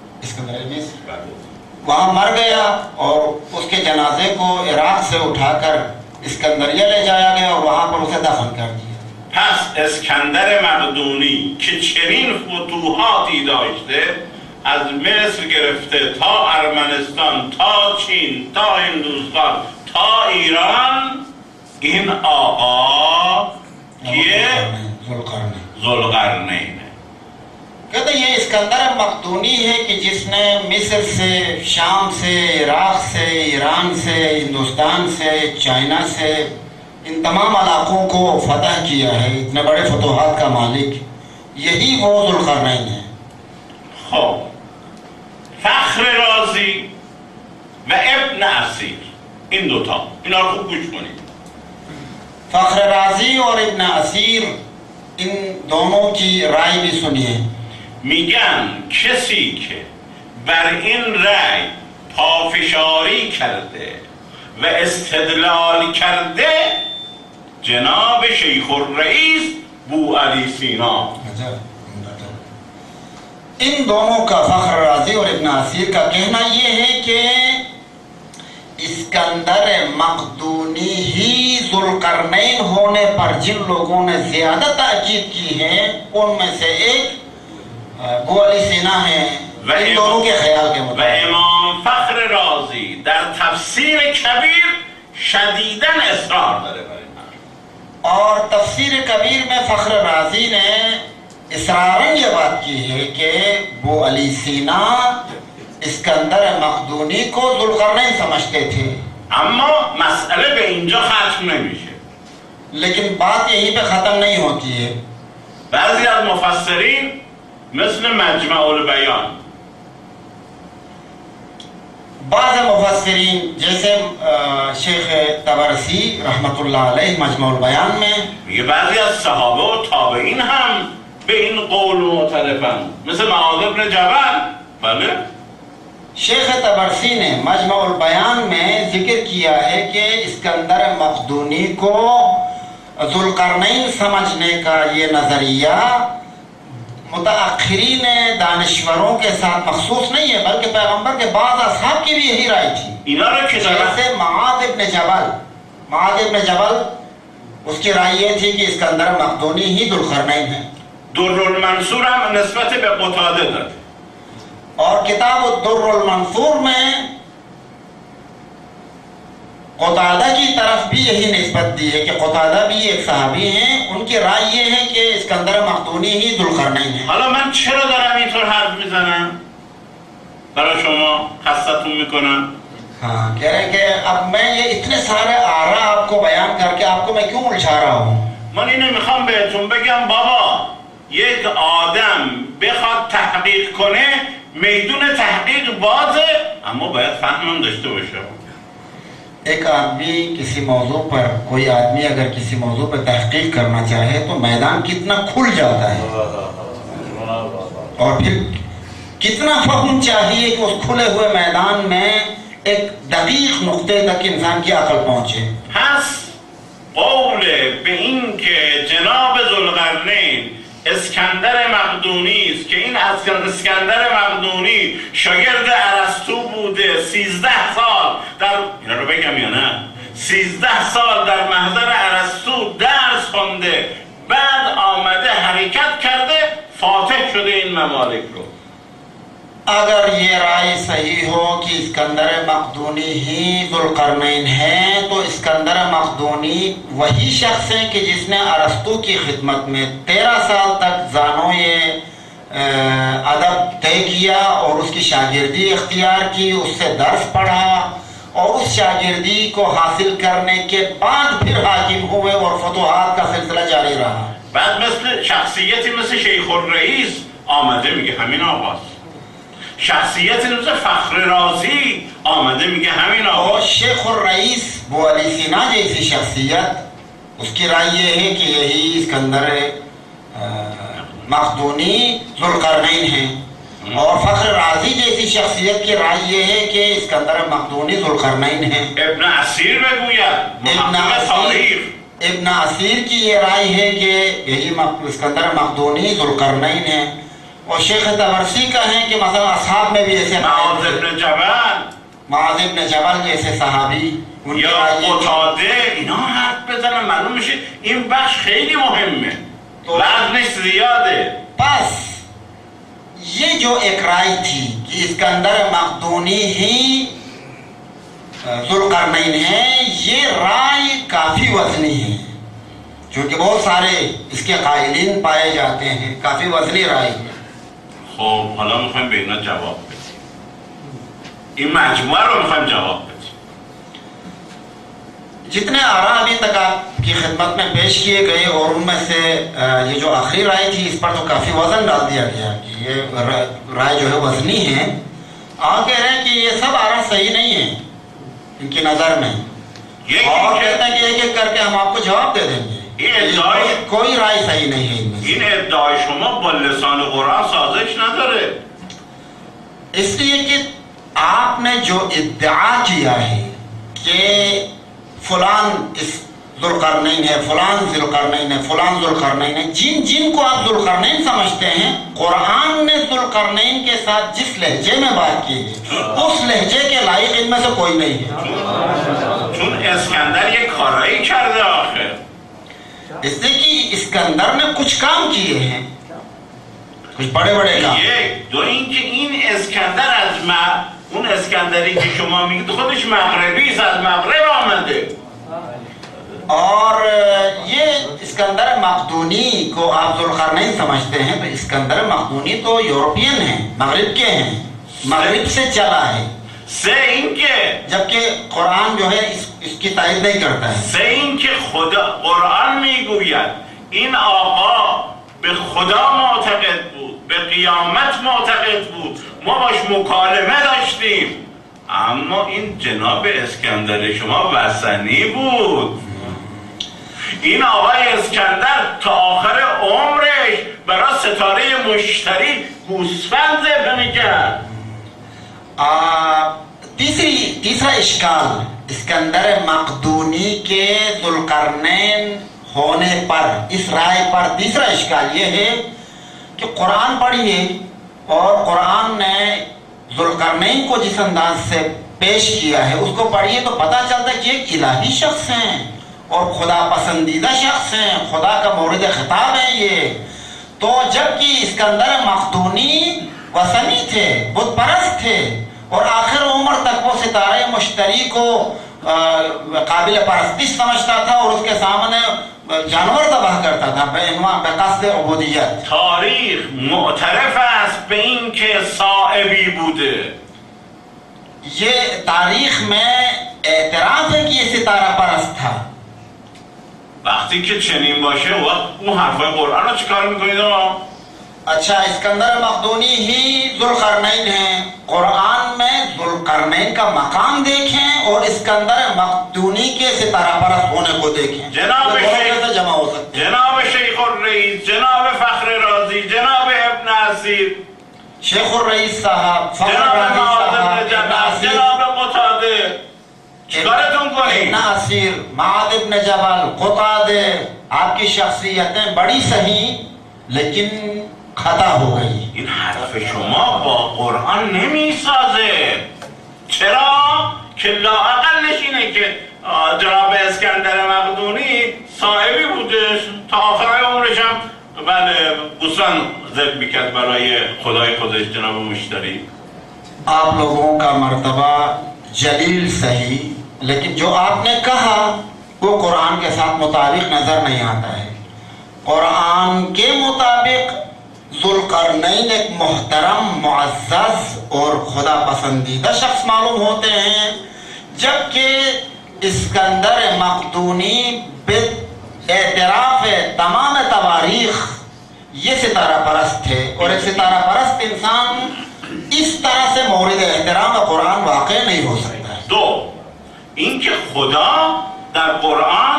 वहाँ मर गया और उसके जनाजे को इराक से उठाकर اسکندریه ले जाया गया और वहाँ पर उसे दफन कर दिया. پس اسکندر مقدونی که چنین فتوحاتی داشته، از مصر گرفته تا ارمنستان تا چین تا هندوستان تا ایران، این آقا کیه؟ ذوالقرنین. कहते ये इस्कंदर मकदूनी है कि जिसने मिस्र से, शाम से, इराक से, ईरान से, हिंदुस्तान से, चाइना से इन तमाम इलाकों को फतह किया है. इतने बड़े फतूहात का मालिक यही वो ज़ुल्क़रनैन है. خب فخر رازی و ابن اسیر، این دوتا اینا رو خوب گوش کنید. फख्र राजी और इब्न असीर, इन दोनों की राय भी सुनिए. میگن کسی که بر این رأی پافشاری کرده و استدلال کرده جناب شیخ الرئیس بو علی سینا. इन दोनों का, फख्र राजी और इब्न असीर का कहना ये है कि इस्कंदर मकदूनी ही ज़ुल्क़रनैन होने पर जिन लोगों ने ज्यादा ताकीद की है उनमें से एक बू अली सीना है. इन दोनों के ख्याल के मुताबिक. و امام فخر رازی در تفسیر کبیر شدیداً اصرار داره بر این حرف. और तफसीर कबीर में फख्र राजी ने इसरारन ये बात की है कि बू अली सीना इस्कंदर मकदूनी को ज़ुल्क़रनैन समझते थे. اما مسئله به اینجا ختم نمیشه. लेकिन बात यहीं पे ख़त्म नहीं होती है. بعضی از مفسرین مثل مجمع البیان، بعض मुफस्सिरीन जैसे शेख तबरसी रहमतुल्लाह अलैह मजमा उल बयान में, میگه بعضی از صحابه و تابعین هم به این قول معترفن، مثل معاذ ابن جبل. بله शेख तबरसी ने मजमा उल बयान में जिक्र किया है कि इस्कंदर मकदूनी को ज़ुल्क़रनैन समझने का ये नज़रिया मुतअख़िरीन दानिश्वरों के साथ मखसूस नहीं है, बल्कि पैगंबर के बाद असहाब की भी यही राय थी. जैसे मुआज़ इब्न जबल उसकी राय ये थी कि इस्कंदर मकदूनी ही ज़ुल्क़रनैन है. दुर्रुल मंसूर हम निस्बत बे क़तादा दे. और किताब दुर्रुल मंसूर में क़तादा की तरफ भी यही निस्बत दी है कि क़तादा भी एक सहाबी हैं. उनकी राय ये है कि इस्कंदर मकदूनी ही ज़ुल्क़रनैन है. حالا من چرا دارم اینطور حرف میزنم؟ برای شما خستتون میکنم. हाँ, कह रहे हैं कि अब मैं ये इतने सारे आरा आपको बयान करके आपको मैं क्यों उलझा रहा हूँ. من اینو میخوام بهتون بگم بابا یک آدم بخواد تحقیق کنه میدون تحقیق بازه، اما باید فهم داشته باشه. एक आदमी किसी मौजू पर, कोई आदमी अगर किसी मौजू पर तहकीक करना चाहे तो मैदान कितना खुल जाता है और फिर कितना फहम चाहिए कि उस खुले हुए मैदान में एक दकीक नुक्ते तक इंसान की अकल पहुंचे. هست قول به این که جناب ذوالقرنین اسکندر مقدونی است که این اسکندر مقدونی شاگرد ارسطو بوده، 13 سال در اینا رو بگم یا نه، 13 سال در محضر ارسطو درس خونده، بعد آمده حرکت کرده، فاتح شده این ممالک رو. अगर ये राय सही हो कि इस्कंदर मकदूनी ही ज़ुल्क़रनैन है तो इस्कंदर मकदूनी वही शख्स है कि जिसने अरस्तू की खिदमत में 13 साल तक ज़ानोए अदब तय किया और उसकी शागिर्दी इख्तियार की, उससे दर्स पढ़ा और उस शागिर्दी को हासिल करने के बाद फिर हाकिम हुए और फतुहात का सिलसिला जारी रहा. بعد مثل شخصیتی مثل شیخ الرئیس آمده میگه همین آقاست، شخصیت مثل فخر رازی آمده میگه همین آقا. शेख रईस वो अली सीना जैसी शख्सियत, उसकी राय ये है कि यही इस्कंदर मखदूनी ज़ुल्क़रनैन है और फख्र राजी जैसी शख्सियत की राय ये है कि इस्कंदर मखदूनी ज़ुल्क़रनैन है. इब्न असीर इब्न असीर की ये राय है कि यही इस्कंदर मखदूनी ज़ुल्क़रनैन है. और शेख तबरसी का है कि मतलब असहाब में भी ऐसे माज़ इब्न जबल जैसे सहाबी या قتاده اینا حرف بزنن معلوم میشه این بخش خیلی مهمه، وزنش زیاده. बस ये जो एक राय थी कि इस्कंदर मखदूनी ही ज़ुल्क़रनैन है, ये राय काफ़ी वज़नी है क्योंकि बहुत सारे इसके कायलीन पाए जाते हैं. काफ़ी वज़नी राय है. خب حالا میخوایم به اینا جواب بدیم، این مجموعه رو میخوایم جواب بدیم. जितने आरा अभी तक आपकी खिदमत में पेश किए गए और उनमें से ये जो आखिरी राय थी इस पर तो काफ़ी वज़न डाल दिया गया कि ये राय जो है वज़नी है. आप कह रहे हैं कि ये सब आरा सही नहीं है इनकी नज़र में, और कहते हैं कि एक एक करके हम आपको जवाब दे देंगे. कोई राय सही नहीं है इनमें. این ادعای شما با لسان قرآن سازش نداره. इसलिए कि आपने जो इद्दा किया है कि फलान इस ज़ुल्क़रनैन है, फलान ज़ुल्क़रनैन है, फलान ज़ुल्क़रनैन है, जिन को आप ज़ुल्क़रनैन समझते हैं, कुरान ने ज़ुल्क़रनैन के साथ जिस लहजे में बात की है उस लहजे के लायक इनमें से कोई नहीं है. چون اسکندر یک کارایی کرده آخر. इसलिए कि इस्कंदर ने कुछ काम किए हैं, कुछ बड़े बड़े काम. یک دو اینکه این اسکندر از اون اسکندری که شما میگید خودش مغربی است، از مغرب آمده. और ये इस्कंदर मखदूनी को आप ज़ुल्क़रनैन समझते हैं तो इस्कंदर मखदूनी तो यूरोपियन है, मगरिब के हैं, मगरिब से चला है. سه اینکه जबकि कुरान जो है इसकी तारीफ नहीं करता है. سه اینکه خدا قرآن میگوید این آقا به خدا معتقد بود، به قیامت معتقد بود، ما باش مکالمه داشتیم، اما این جناب اسکندر شما وثنی بود. این آقای اسکندر تا آخر عمرش برای ستاره مشتری گوسفند ذبح میکرد. तीसरा इश्काल इस्कंदर मखदूनी के ज़ुल्क़रनैन होने पर, इस राय पर तीसरा इश्काल ये है कि कुरान पढ़िए और कुरान ने ज़ुल्क़रनैन को जिस अंदाज से पेश किया है उसको पढ़िए तो पता चलता है कि एक इलाही शख्स हैं और खुदा पसंदीदा शख्स हैं, खुदा का मौरिद खिताब है ये. तो जबकि इस्कंदर मखदूनी वसनी थे, बुत परस्त थे और आखिर उम्र तक वो सितारे मुश्तरी को काबिल परस्तिश समझता था और उसके सामने जानवर तबाह करता था बेक़स्द उबूदियत. तारीख मुअतरफ است به این که साइबी बूदे. ये तारीख में एतराफ़ है कि ये सितारा परस्त था. وقتی که چنین باشه اون حرفای قرآن رو چیکار میکنید آقا؟ अच्छा, इस्कंदर मखदूनी ही जुल्करनैन है। कुरान में जुल्करनैन का मकाम देखें और इस्कंदर मखदूनी के सितारा परस्त होने को देखें। जनाब कैसे जमा हो सकते हैं? जनाब शेख रईस, जनाब फख्र राजी, जनाब इब्न असीर, शेख रईस साहब, जनाब मुतादे, चिकारेतुम कोनी इब्न असीर, माद इब्न जबल, कुतादे, आपकी शख्सियतें बड़ी सही लेकिन खता हो गई। این حرف شما با قرآن نمیسازه. چرا؟ که لااقلش اینه که جناب اسکندر مقدونی صاحبی بودش تا آخر عمرش هم گوسفند ذبح میکرد برای خدای خودش جناب مشتری. आप लोगों का मर्तबा जलील सही, लेकिन जो आपने कहा वो कुरान के साथ मुताबिक नजर नहीं आता है। कुरान के मुताबिक जुल्करनैन एक मोहतरम, मुअज़्ज़ज़ और खुदा पसंदीदा शख्स मालूम होते हैं, जबकि इस्कंदर मखदूनी बेएतराफ़ तमाम तवारीख ये सितारा परस्त थे और एक सितारा परस्त इंसान इस तरह से मौरिद एहतराम कुरान वाक़ई नहीं हो सकता है। दो, इनके खुदा در قرآن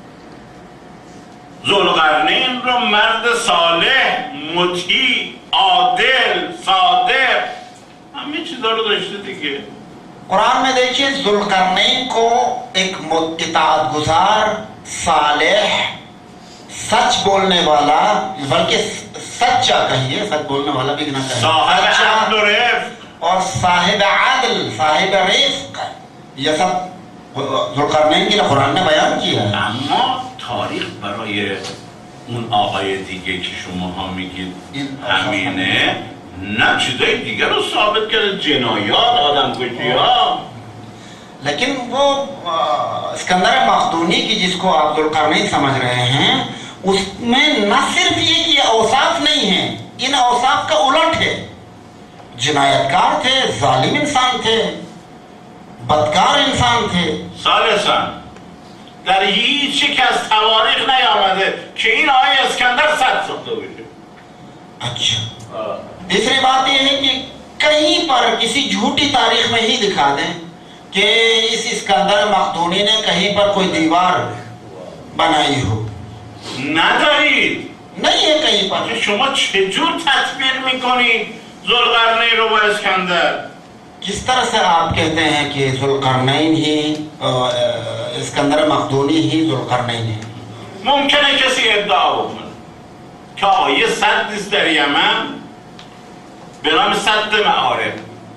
ذوالقرنین رو مرد صالح، مطیع، عادل، صادق همه چیزا رو داشته دیگه. कुरान में देखिए ज़ुल्करनैन को एक इताअत गुज़ार, सालेह, सच बोलने वाला, बल्कि सच्चा कहिए, सच बोलने वाला भी ना कहिए, साहिब अदल व रिफ्क़ और साहिब आदल, साहिब रिफ्क़, ये सब ज़ुल्करनैन के लिए कुरान ने बयान किया है। اما تاریخ برای اون آقای دیگه که شماها میگید همینه، نه چیزای دیگه رو ثابت کرده، جنایات، آدمکشی‌ها. लेकिन वो इस्कंदर मखदूनी की जिसको आप ज़ुल्करनैन समझ रहे हैं, उसमें न सिर्फ ये औसाफ नहीं है, इन औसाफ का उलट है। जिनायतकार थे, जालिम इंसान थे, बदकार इंसान थे। ثالثاً در هیچ یک از تواریخ نیامده که این آقای اسکندر صد ساخته باشه. अच्छा, तीसरी बात यह है कि कहीं पर किसी झूठी तारीख में ही दिखा दें कि इस इस्कंदर मखदूनी ने कहीं पर कोई दीवार बनाई हो। ندارید. नहीं है कहीं पर। شما چجور تطبیق میکنید ذوالقرنین رو با اسکندر؟ किस तरह से आप कहते हैं कि ज़ुल्करनैन ही इस्कंदर मखदूनी ही ज़ुल्करनैन है? ممکنه کسی ادعا بکنه که آقا یه سد نیست در یمن به نام سد معارف.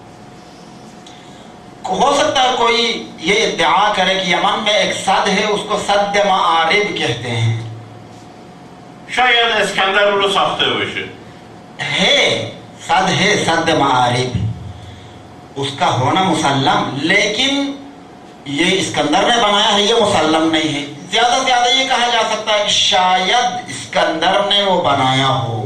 हो सकता है कोई ये इद्दिआ करे कि यमन में एक सद है, उसको सद मारिब कहते हैं। شاید اسکندر رو ساخته باشه. है सद है, सद मारिब, उसका होना मुसल्लम, लेकिन ये इस्कंदर ने बनाया है ये मुसल्लम नहीं है। ज्यादा से ज्यादा ये कहा जा सकता है कि शायद इस्कंदर ने वो बनाया हो,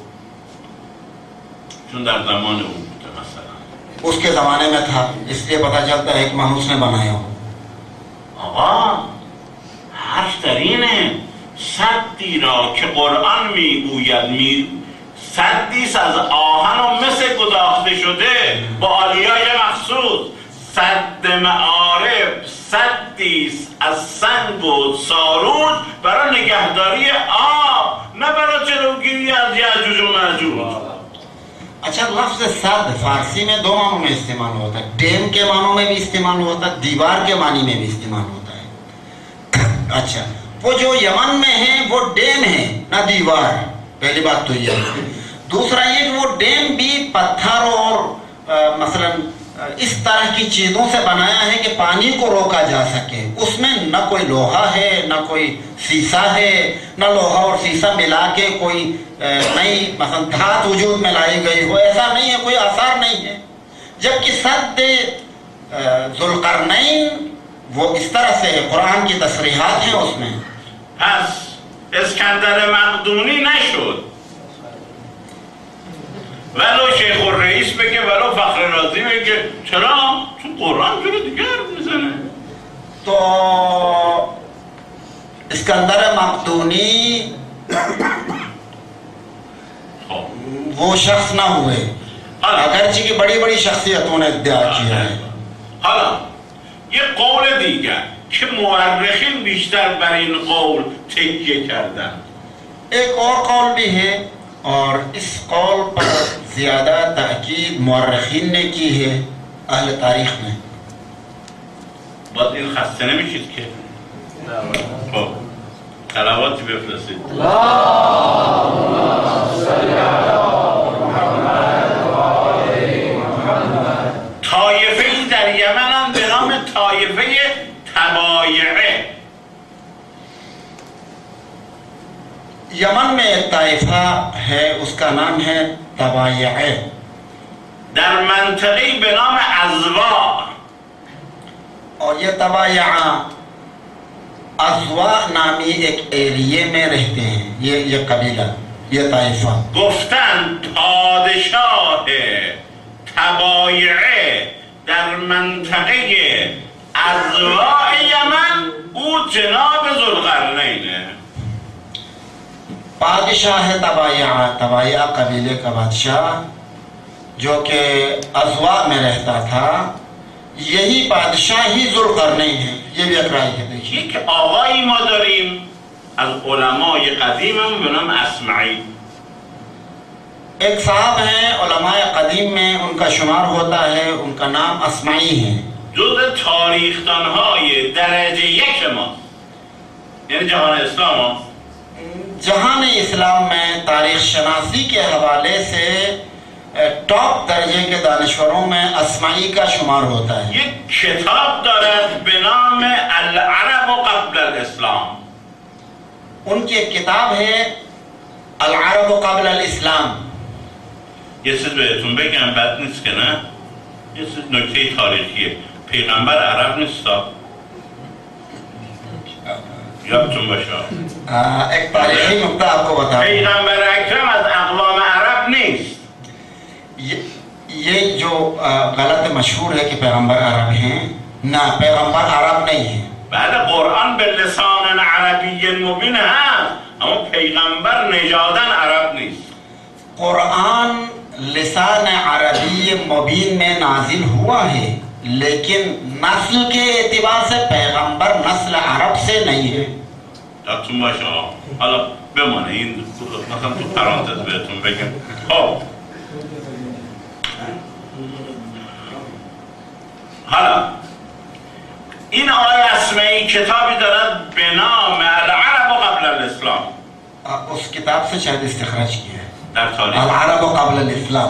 چون در زمان او بوده مثلا. उसके जमाने में था, इसलिए पता चलता है कि मानो उसने बनाया हो। آقا حرف در اینه سدی را که قرآن میگوید سدیست از آهن و مس گداخته شده با آلیای مخصوص. سد معارف سدیست از سنگ و ساروج برای نگهداری آب، نه برای جلوگیری از یأجوج و مأجوج. अच्छा, लफ्ज़ सद फारसी में दो मानों में इस्तेमाल होता है, डैम के मानों में भी इस्तेमाल होता है, दीवार के मानी में भी इस्तेमाल होता है। अच्छा, वो जो यमन में है वो डैम है ना दीवार, पहली बात तो ये। दूसरा ये कि वो डैम भी पत्थर और मसलन इस तरह की चीजों से बनाया है कि पानी को रोका जा सके। उसमें न कोई लोहा है, न कोई शीशा है, न लोहा और शीशा मिला के कोई नई मसलन धात वजूद में लाई गई हो, ऐसा नहीं है, कोई आसार नहीं है। जबकि सद ज़ुल्करनैन वो इस तरह से कुरान की तसरीहात हैं उसमें। پس اسکندر مقدونی نشد، ولو شیخ الرئیس بگه ولو فخر رازی بگه. چرا؟ چون قرآن جور دیگه حرف میزنه. तो इस्कंदर मक्तूनी वो शख्स ना हुए, अगरचे की बड़ी बड़ी शख्सियतों ने इद्दिआ किया है. حالا یه قول دیگر که مورخین بیشتر بر این قول تکیه کردن. एक और कौल भी है और इस कौल पर ज्यादा ताकीद मुअर्रिखीन ने की है अहल तारीख में. باید این خسته نمیشید که خب صلواتی بفرستید. طایفه‌ای در یمن هم به نام طایفه تبایعه. यमन में एक ताइफा है, उसका नाम है तबायए. در منطقه‌ای به نام ازوا. और ये तबाया अज़वा नामी एक एरिये में रहते हैं. ये कबीला, ये ताइफा. گفتن پادشاه تبایعه در منطقه ازوا یمن او جناب ذوالقرنینه. बादशाह तबाया कबीले का बादशाह जो कि अज़वा में रहता था, यही बादशाह ही ज़ुल्क़रनैन है. ये भी अकराई है. देखिए یک آقایی ما داریم از علمای قدیممون به نام اسمعی. एक साहब हैं उलमाए कदीम में, उनका शुमार होता है, उनका नाम अस्माई है. جزء تاریخ‌دان‌های درجه یک ما، یعنی جهان اسلام. जहान इस्लाम में तारीख शनासी के हवाले से टॉप दर्जे के दानिश्वरों में अस्माई का शुमार होता है. یک کتاب دارد به نام العرب قبل الاسلام. उनकी एक किताब है अल-अरब क़ब्ल अल-इस्लाम. یه چیز بهتون بگم بد نیست که نه؟ یه چیز نکته تاریخیه. پیغمبر عرب نیست. یادتون باشه. एक तारीखी नुक्ता आपको बता. پیغمبر اکرم از اقوام عرب نیست. ये जो गलत मशहूर है कि पैगंबर अरब हैं, ना, पैगंबर अरब नहीं है. بله قرآن به لسان عربی مبین هست، اما پیغمبر نژاداً عرب نیست. कुरान लिसान अरबी मुबीन में नाजिल हुआ है, लेकिन नस्ल के एतबार से पैगंबर नस्ल अरब से नहीं है. یادتون باشه. حالا بمانه این مثلا تو پرانتز بهتون بگم. خب حالا این آقای اسمعی کتابی دارد به نام العرب قبل الاسلام. उस किताब से शायद इस्तिखराज किया है. در تاریخ अल-अरब क़ब्ल अल-इस्लाम.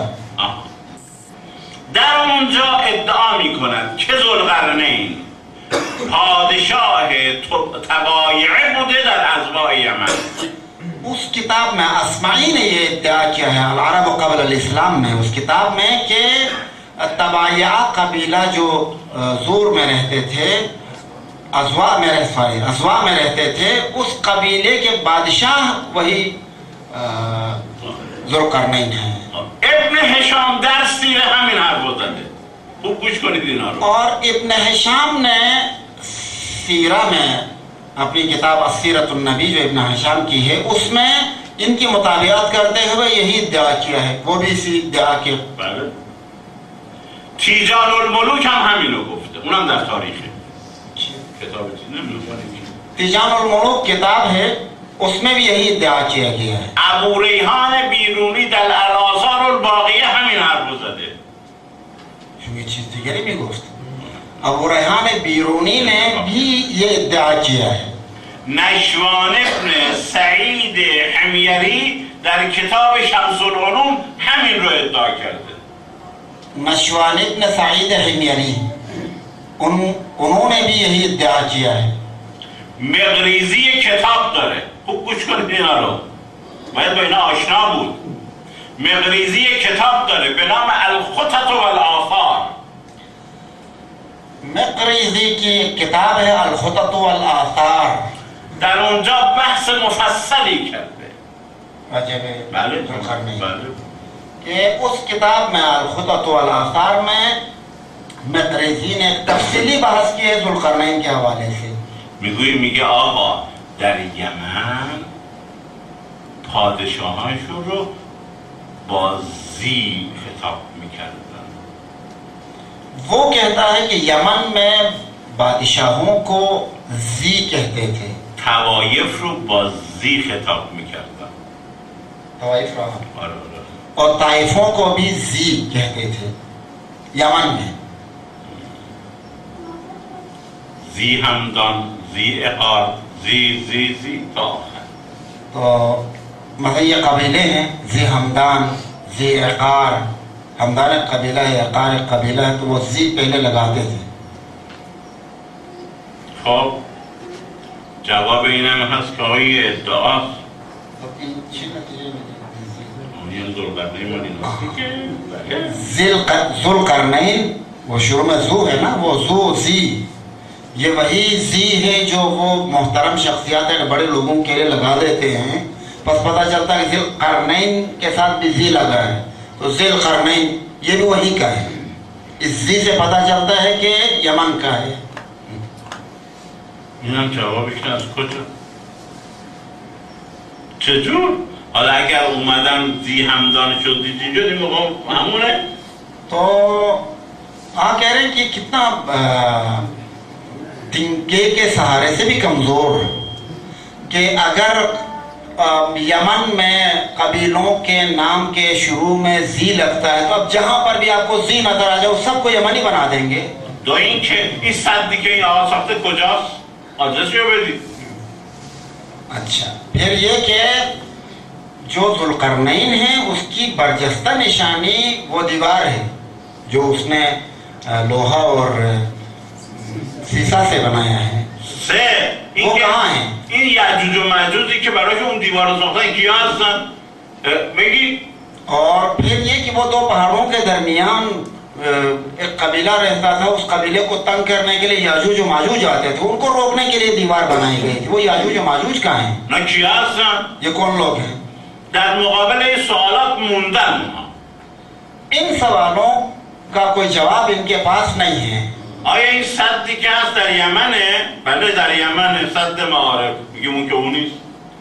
در اونجا ادعا میکنند که ذوالقرنین پادشاه تبایعه بوده در ازواء یمن. उस किताब में अस्माई ने ये इद्दिआ किया है अल-अरब क़ब्ल अल-इस्लाम में, उस किताब में कि तबाया कबीला जो ज़ूर में रहते थे, अज़वा में रहते थे, उस कबीले के बादशाह वही ज़ुल्क़रनैन है. ابن هشام در سیره همین حرف زده. خوب گوش کنید اینا رو. और इब्न हिशाम ने सीरा में अपनी किताब अस्सीरतुन नबी जो इब्न हिशाम की है, उसमें इनकी मुताबिकत करते हुए यही इद्दिआ किया है. वो भी इसी इद्दिआ के. بله. تیجان الملوک هم همینو گفته. اونم در تاریخه. کتاب چیز نمیدونم. तिजान उल मुलूक किताब है, उसमें भी यही इद्दिआ किया गया है. ابو ریحان بیرونی در الاثار الباقیه همین حرف زده. ये चीज दिगरी भी गोश्त. अबू रेहान बीरूनी ने भी ये इद्दिआ किया है. نشوان ابن سعید حمیری در کتاب شمس العلوم همین رو ادعا کرده. नशवान इब्न सईद हिमयरी उन्होंने भी यही इद्दिआ किया है. مقریزی کتاب داره. خوب گوش کنید اینا رو. باید با اینا آشنا بود. مقریزی کتاب داره به نام الخطط و الآثار. مقریزی की किताब है الخطط والآثار. در اونجا بحث مفصلی کرده. بله بله. कि उस किताब में الخطط والآثار में مقریزی ने तफसीली बहस की है ज़ुल्क़रनैन के हवाले से. میگه آقا در یمن پادشاهانشون رو با زی خطاب میکردن. वो कहता है कि यमन में बादशाहों को जी कहते थे. طوایف رو با زی خطاب میکردن. طوایف را और ताइफों को भी जी कहते थे यमन में. زی همدان، زی عقار، زی تا آخر. तो मतलब ये कबीले हैं, जी हमदान, जी अकार. हमदान एक कबीला है, अकार एक कबीला है, तो वो जी पहले लगाते थे. خب جواب این هم هست که آقای ادعاست तो इन छह नतीजे में این ذوالقرنین مالی ज़ुल्क़रनैन, वो शुरू में जू है ना, वो जू जी, ये वही जी है जो वो मोहतरम शख्सियात है बड़े लोगों के लिए लगा देते हैं. बस पता चलता है कि ज़ुल्क़रनैन के साथ भी जी लगा है, तो ज़ुल्क़रनैन ये भी वही का है. इस जी से पता चलता है कि यमन का है. این هم جوابش از کجا؟ چجور؟ حالا اگر اومدم زی همدان شد دیجی شد این موقع همونه؟ तो आप कह रहे हैं कि कितना तिनके के सहारे से भी कमज़ोर, कि अगर यमन में कबीलों के नाम के शुरू में जी लगता है, तो अब जहां पर भी आपको जी नजर आ जाए सबको यमनी बना देंगे. دو این که این صدی که این آقا ساخته کجاست؟ آدرس رو بدید. अच्छा, फिर ये कि जो ज़ुल्क़रनैन है उसकी बरजस्ता निशानी वो दीवार है जो उसने लोहा और शीशा से बनाया है. این वो कहाँ है? این یعجوج و معجوجی که برای اون دیوار رو ساختن کیا هستن؟ بگی؟ और फिर ये कि वो दो पहाड़ों के दरमियान एक कबीला रहता था, उस कबीले को तंग करने के लिए याजूज और माजूज आते थे, उनको रोकने के लिए दीवार बनाई गई थी. वो याजूज और माजूज कहाँ हैं? نه کیا هستن؟ ये कौन लोग हैं? در مقابل این سوالات موندن. इन सवालों का कोई जवाब इनके पास नहीं है. آیا این صدی که هست در یمنه؟ بله در یمنه، صد معارف. میگیم اون که اون نیست.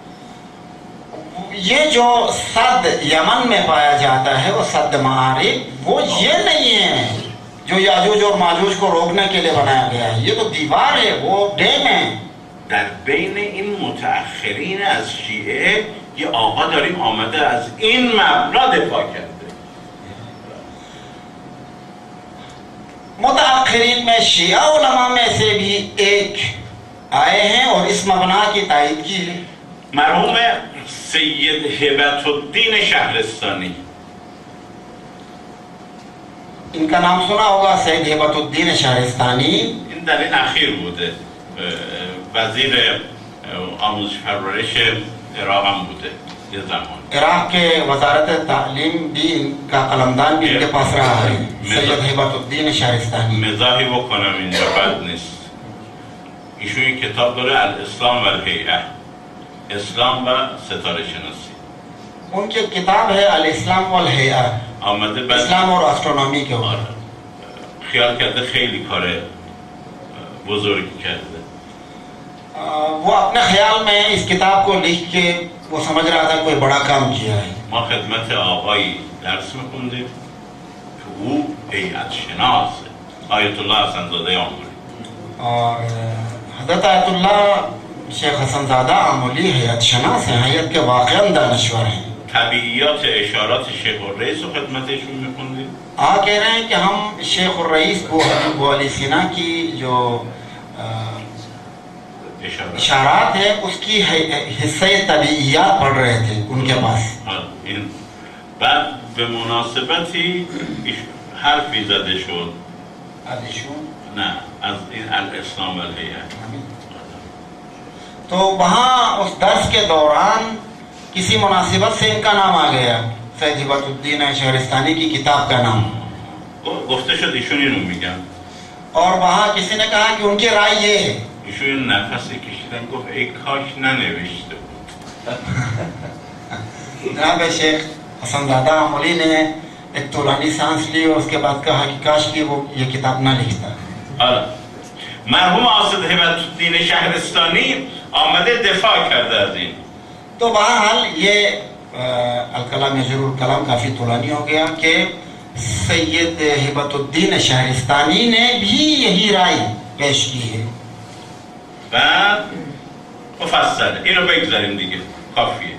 ये जो सद यमन में पाया जाता है वो सद मारिफ, वो ये नहीं है जो याजूज और माजूज को रोकने के लिए बनाया गया है. ये तो दीवार है, वो डैम है. در بین این متأخرین از شیعه یه آقا داریم آمده از این مبنا دفاع کرده. मुतअख्खिरीन में शिया उलमा में से भी एक आए हैं और इस मबना की तायीद की है. مرحوم سید هبت الدین شهرستانی. इनका नाम सुना होगा, सैयद हिबतुद्दीन शहरस्तानी. این در این اخیر بوده، وزیر آموزش پرورش عراق هم بوده یه زمان. इराक के वजारत तालीम भी इनका कलमदान भी इनके पास रहा है, सैयद हिबतुद्दीन शहरस्तानी. مزاحی بکنم اینجا بد نیست. ایشون یک کتاب داره الاسلام و الهیئه، اسلام و ستاره شناسی. उनकी किताब है अल इस्लाम वल हिया, آمده بعد इस्लाम और एस्ट्रोनॉमी के ऊपर. خیال کرده خیلی کار بزرگی کرده. वो अपने ख्याल में इस किताब को लिख के वो समझ रहा था कोई बड़ा काम किया है. ما خدمت آقایی درس میخوندیم که او هیئت شناسه، آیت الله حسن‌زاده آمولی. और हज़रत आयतुल्लाह शेख हसनज़ादा आमोली हैत शनास हैं, हैत के वाक़अन दानश्वर हैं. طبیعیات اشارات شیخ الرئیس رو خدمتشون میخوندیم. कह रहे हैं कि हम शेख रईस को हबीब अली सिना की जो इशारात है उसकी हिस्से तबीयत पढ़ रहे थे उनके पास. بعد به مناسبتی حرفی زده شد نه از این الاسلام و الهیئه. तो वहाँ उस दर्स के दौरान किसी मुनासिबत से इनका नाम आ गया, सैयद हिबतुद्दीन शहरस्तानी की किताब का नाम. گفته شد ایشون اینو میگن. और वहाँ किसी ने कहा कि उनकी राय ये है. ایشون نفسی کشیدن گفت ای کاش ننوشته بود. जनाब शेख हसनज़ादा आमोली ने एक तौलानी सांस ली और उसके बाद कहा कि काश की वो ये किताब ना लिखता. مرحوم آصد هبت‌الدین شهرستانی آمده دفاع کرده از این. तो बहरहाल ये अलकलाम यजरुल कलाम काफ़ी तुलानी हो गया कि सैयद हिबतुद्दीन शहरिस्तानी ने भी यही राय पेश की है. بعد مفصل اینو بگذاریم دیگه کافیه.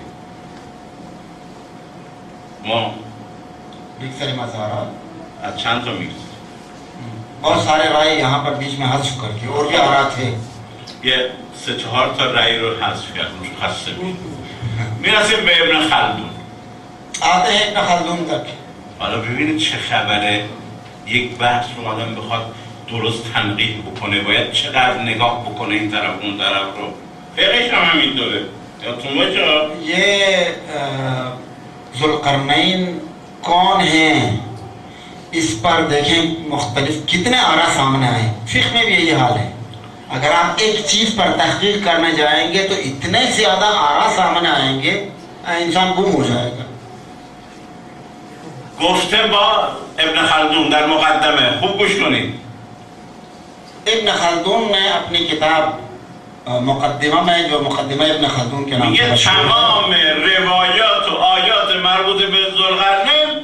ما बिक्सर मज़ारात از چند تا میگذاریم. बहुत सारे राय यहाँ पर बीच में हज़्फ़ करके और भी आरा थे. یه 3-4 تا رأی رو حذف کردیم خاصه میرسیم به ابن خلدون. आते हैं ابن खल्दून तक. حالا ببینید چه خبره. یک بحث رو آدم بخواد درست تنقیح بکنه باید چقدر نگاه بکنه این طرف اون طرف رو. فقهش هم همینطوره. یادتون باشه ये ज़ुल्क़रनैन कौन हैं इस पर देखें मुख्तलिफ कितने आरा सामने आए. फ़िक़्ह में भी यही हाल है. अगर आप एक चीज़ पर तहक़ीक़ करने जाएंगे तो इतने ज़्यादा आरा सामने आएंगे इंसान गुम हो जाएगा. گفته با ابن خلدون در مقدمه خوب گوش کنید. ابن खल्दून ने अपनी किताब मुक़द्दिमा में जो मुक़द्दिमा ابن खल्दून के नाम میگه से تمام روایات و آیات مربوط به ذوالقرنین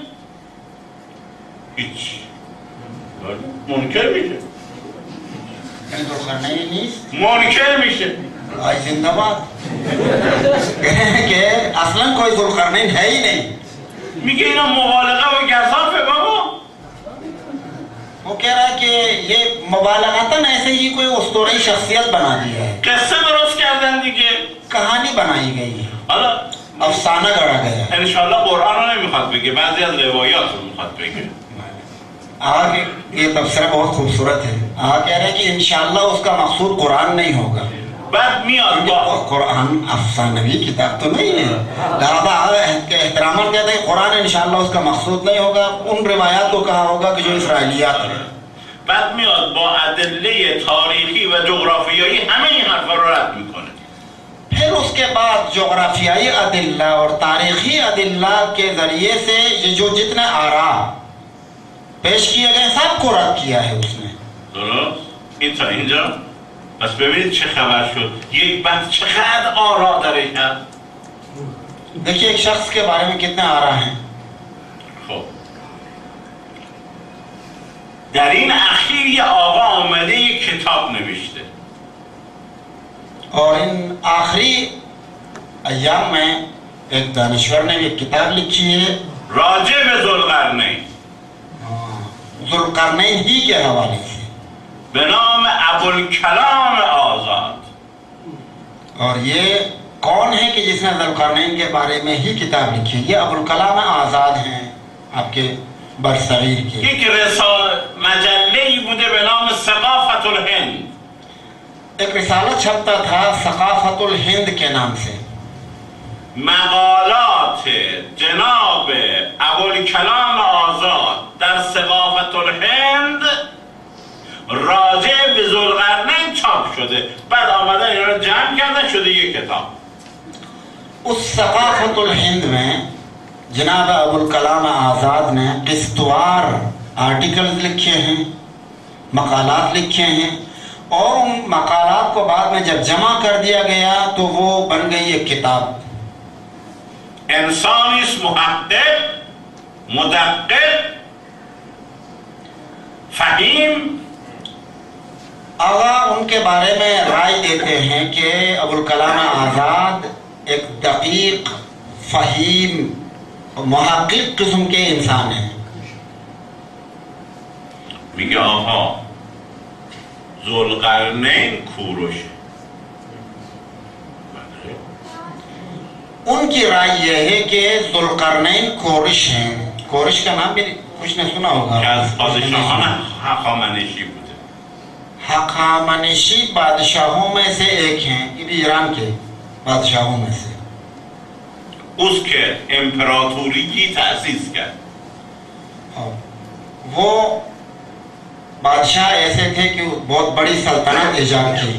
هیچ منکر میشه. ज़ुल्क़रनैन نیست منکر میشه. आज जिंदाबाद कि असलन कोई ज़ुल्क़रनैन है ही नहीं. میگه اینا مبالغه و گزافه بابا. वो कह रहा है कि ये मुबालगतन ऐसे ही कोई उस्तुरई शख्सियत बना दिया है. قصه درست کردن دیگه. कहानी बनाई गई है. حالا अफसाना गढ़ा गया है. انشالله قرآن رو نمیخواد بگه بعضی از روایات رو میخواد بگه. आगे ये तबसरा बहुत खूबसूरत है. आगे कह रहे हैं कि इंशाअल्लाह उसका मकसूद कुरान नहीं होगा. بعد میاد با कुरान अफसानवी किताब तो नहीं है. लिहाजा एहतरामन कहते हैं कुरान इंशाअल्लाह उसका मकसूद नहीं होगा. उन रिवायात को कहा होगा कि जो इसराइलियात है. بعد میاد با ادله تاریخی و جغرافیایی همه این حرفا رو رد میکنه. फिर उसके बाद जोग्राफियाई अदिल्ला और तारीखी अदिल्ला के जरिए से ये जो जितने आरा पेश किए गए सबको रद्द किया है उसने. درست؟ این تا اینجا پس ببینید چه خبر شد. یک بحث چقدر آرا درش هست. देखिए एक शख्स के बारे में कितने आरा हैं. خب در این اخیر یه آقا آمده یک کتاب نوشته. और इन आखिरी अय्याम में एक दानिश्वर ने एक किताब लिखी है راجع به ذوالقرنین ज़ुल्क़रनैन ही के हवाले से به نام ابوالکلام آزاد. और ये कौन है कि जिसने ज़ुल्क़रनैन के बारे में ही किताब लिखी है. ये अबुल-कलाम आज़ाद हैं आपके बरसगीर के. یک مجله‌ای بوده به نام ثقافت الهند. एक रिसाला छपता था सकाफतुल हिंद के नाम से. مقالات جناب ابوالکلام آزاد در ثقافت الهند راجع به ذوالقرنین چاپ شده. بعد آمدن اینا رو جمع کردن شده یک کتاب. उस सकाफतुल हिंद में जनाब अबुल-कलाम आज़ाद ने किस्तवार आर्टिकल्स लिखे हैं, मकालात लिखे हैं और उन मकालात को बाद में जब जमा कर दिया गया तो वो बन गई एक किताब. انسانی است محقق مدقق فهیم. आगा उनके बारे में राय देते हैं कि अबुल-कलाम आज़ाद एक दकीक फहीम मुहक्किक किस्म के इंसान हैं. میگه آها ذوالقرنین کوروشه. उनकी राय यह है कि ज़ुल्क़रनैन कोरिश हैं. कोरिश का नाम भी कुछ ने सुना होगा. که از پادشاهان هخامنشی بوده. हखामनशी बादशाहों में से एक हैं. ये भी ईरान के बादशाहों में से. اوست که امپراتوری تأسیس کرد. वो बादशाह ऐसे थे कि बहुत बड़ी सल्तनत ईजाद की.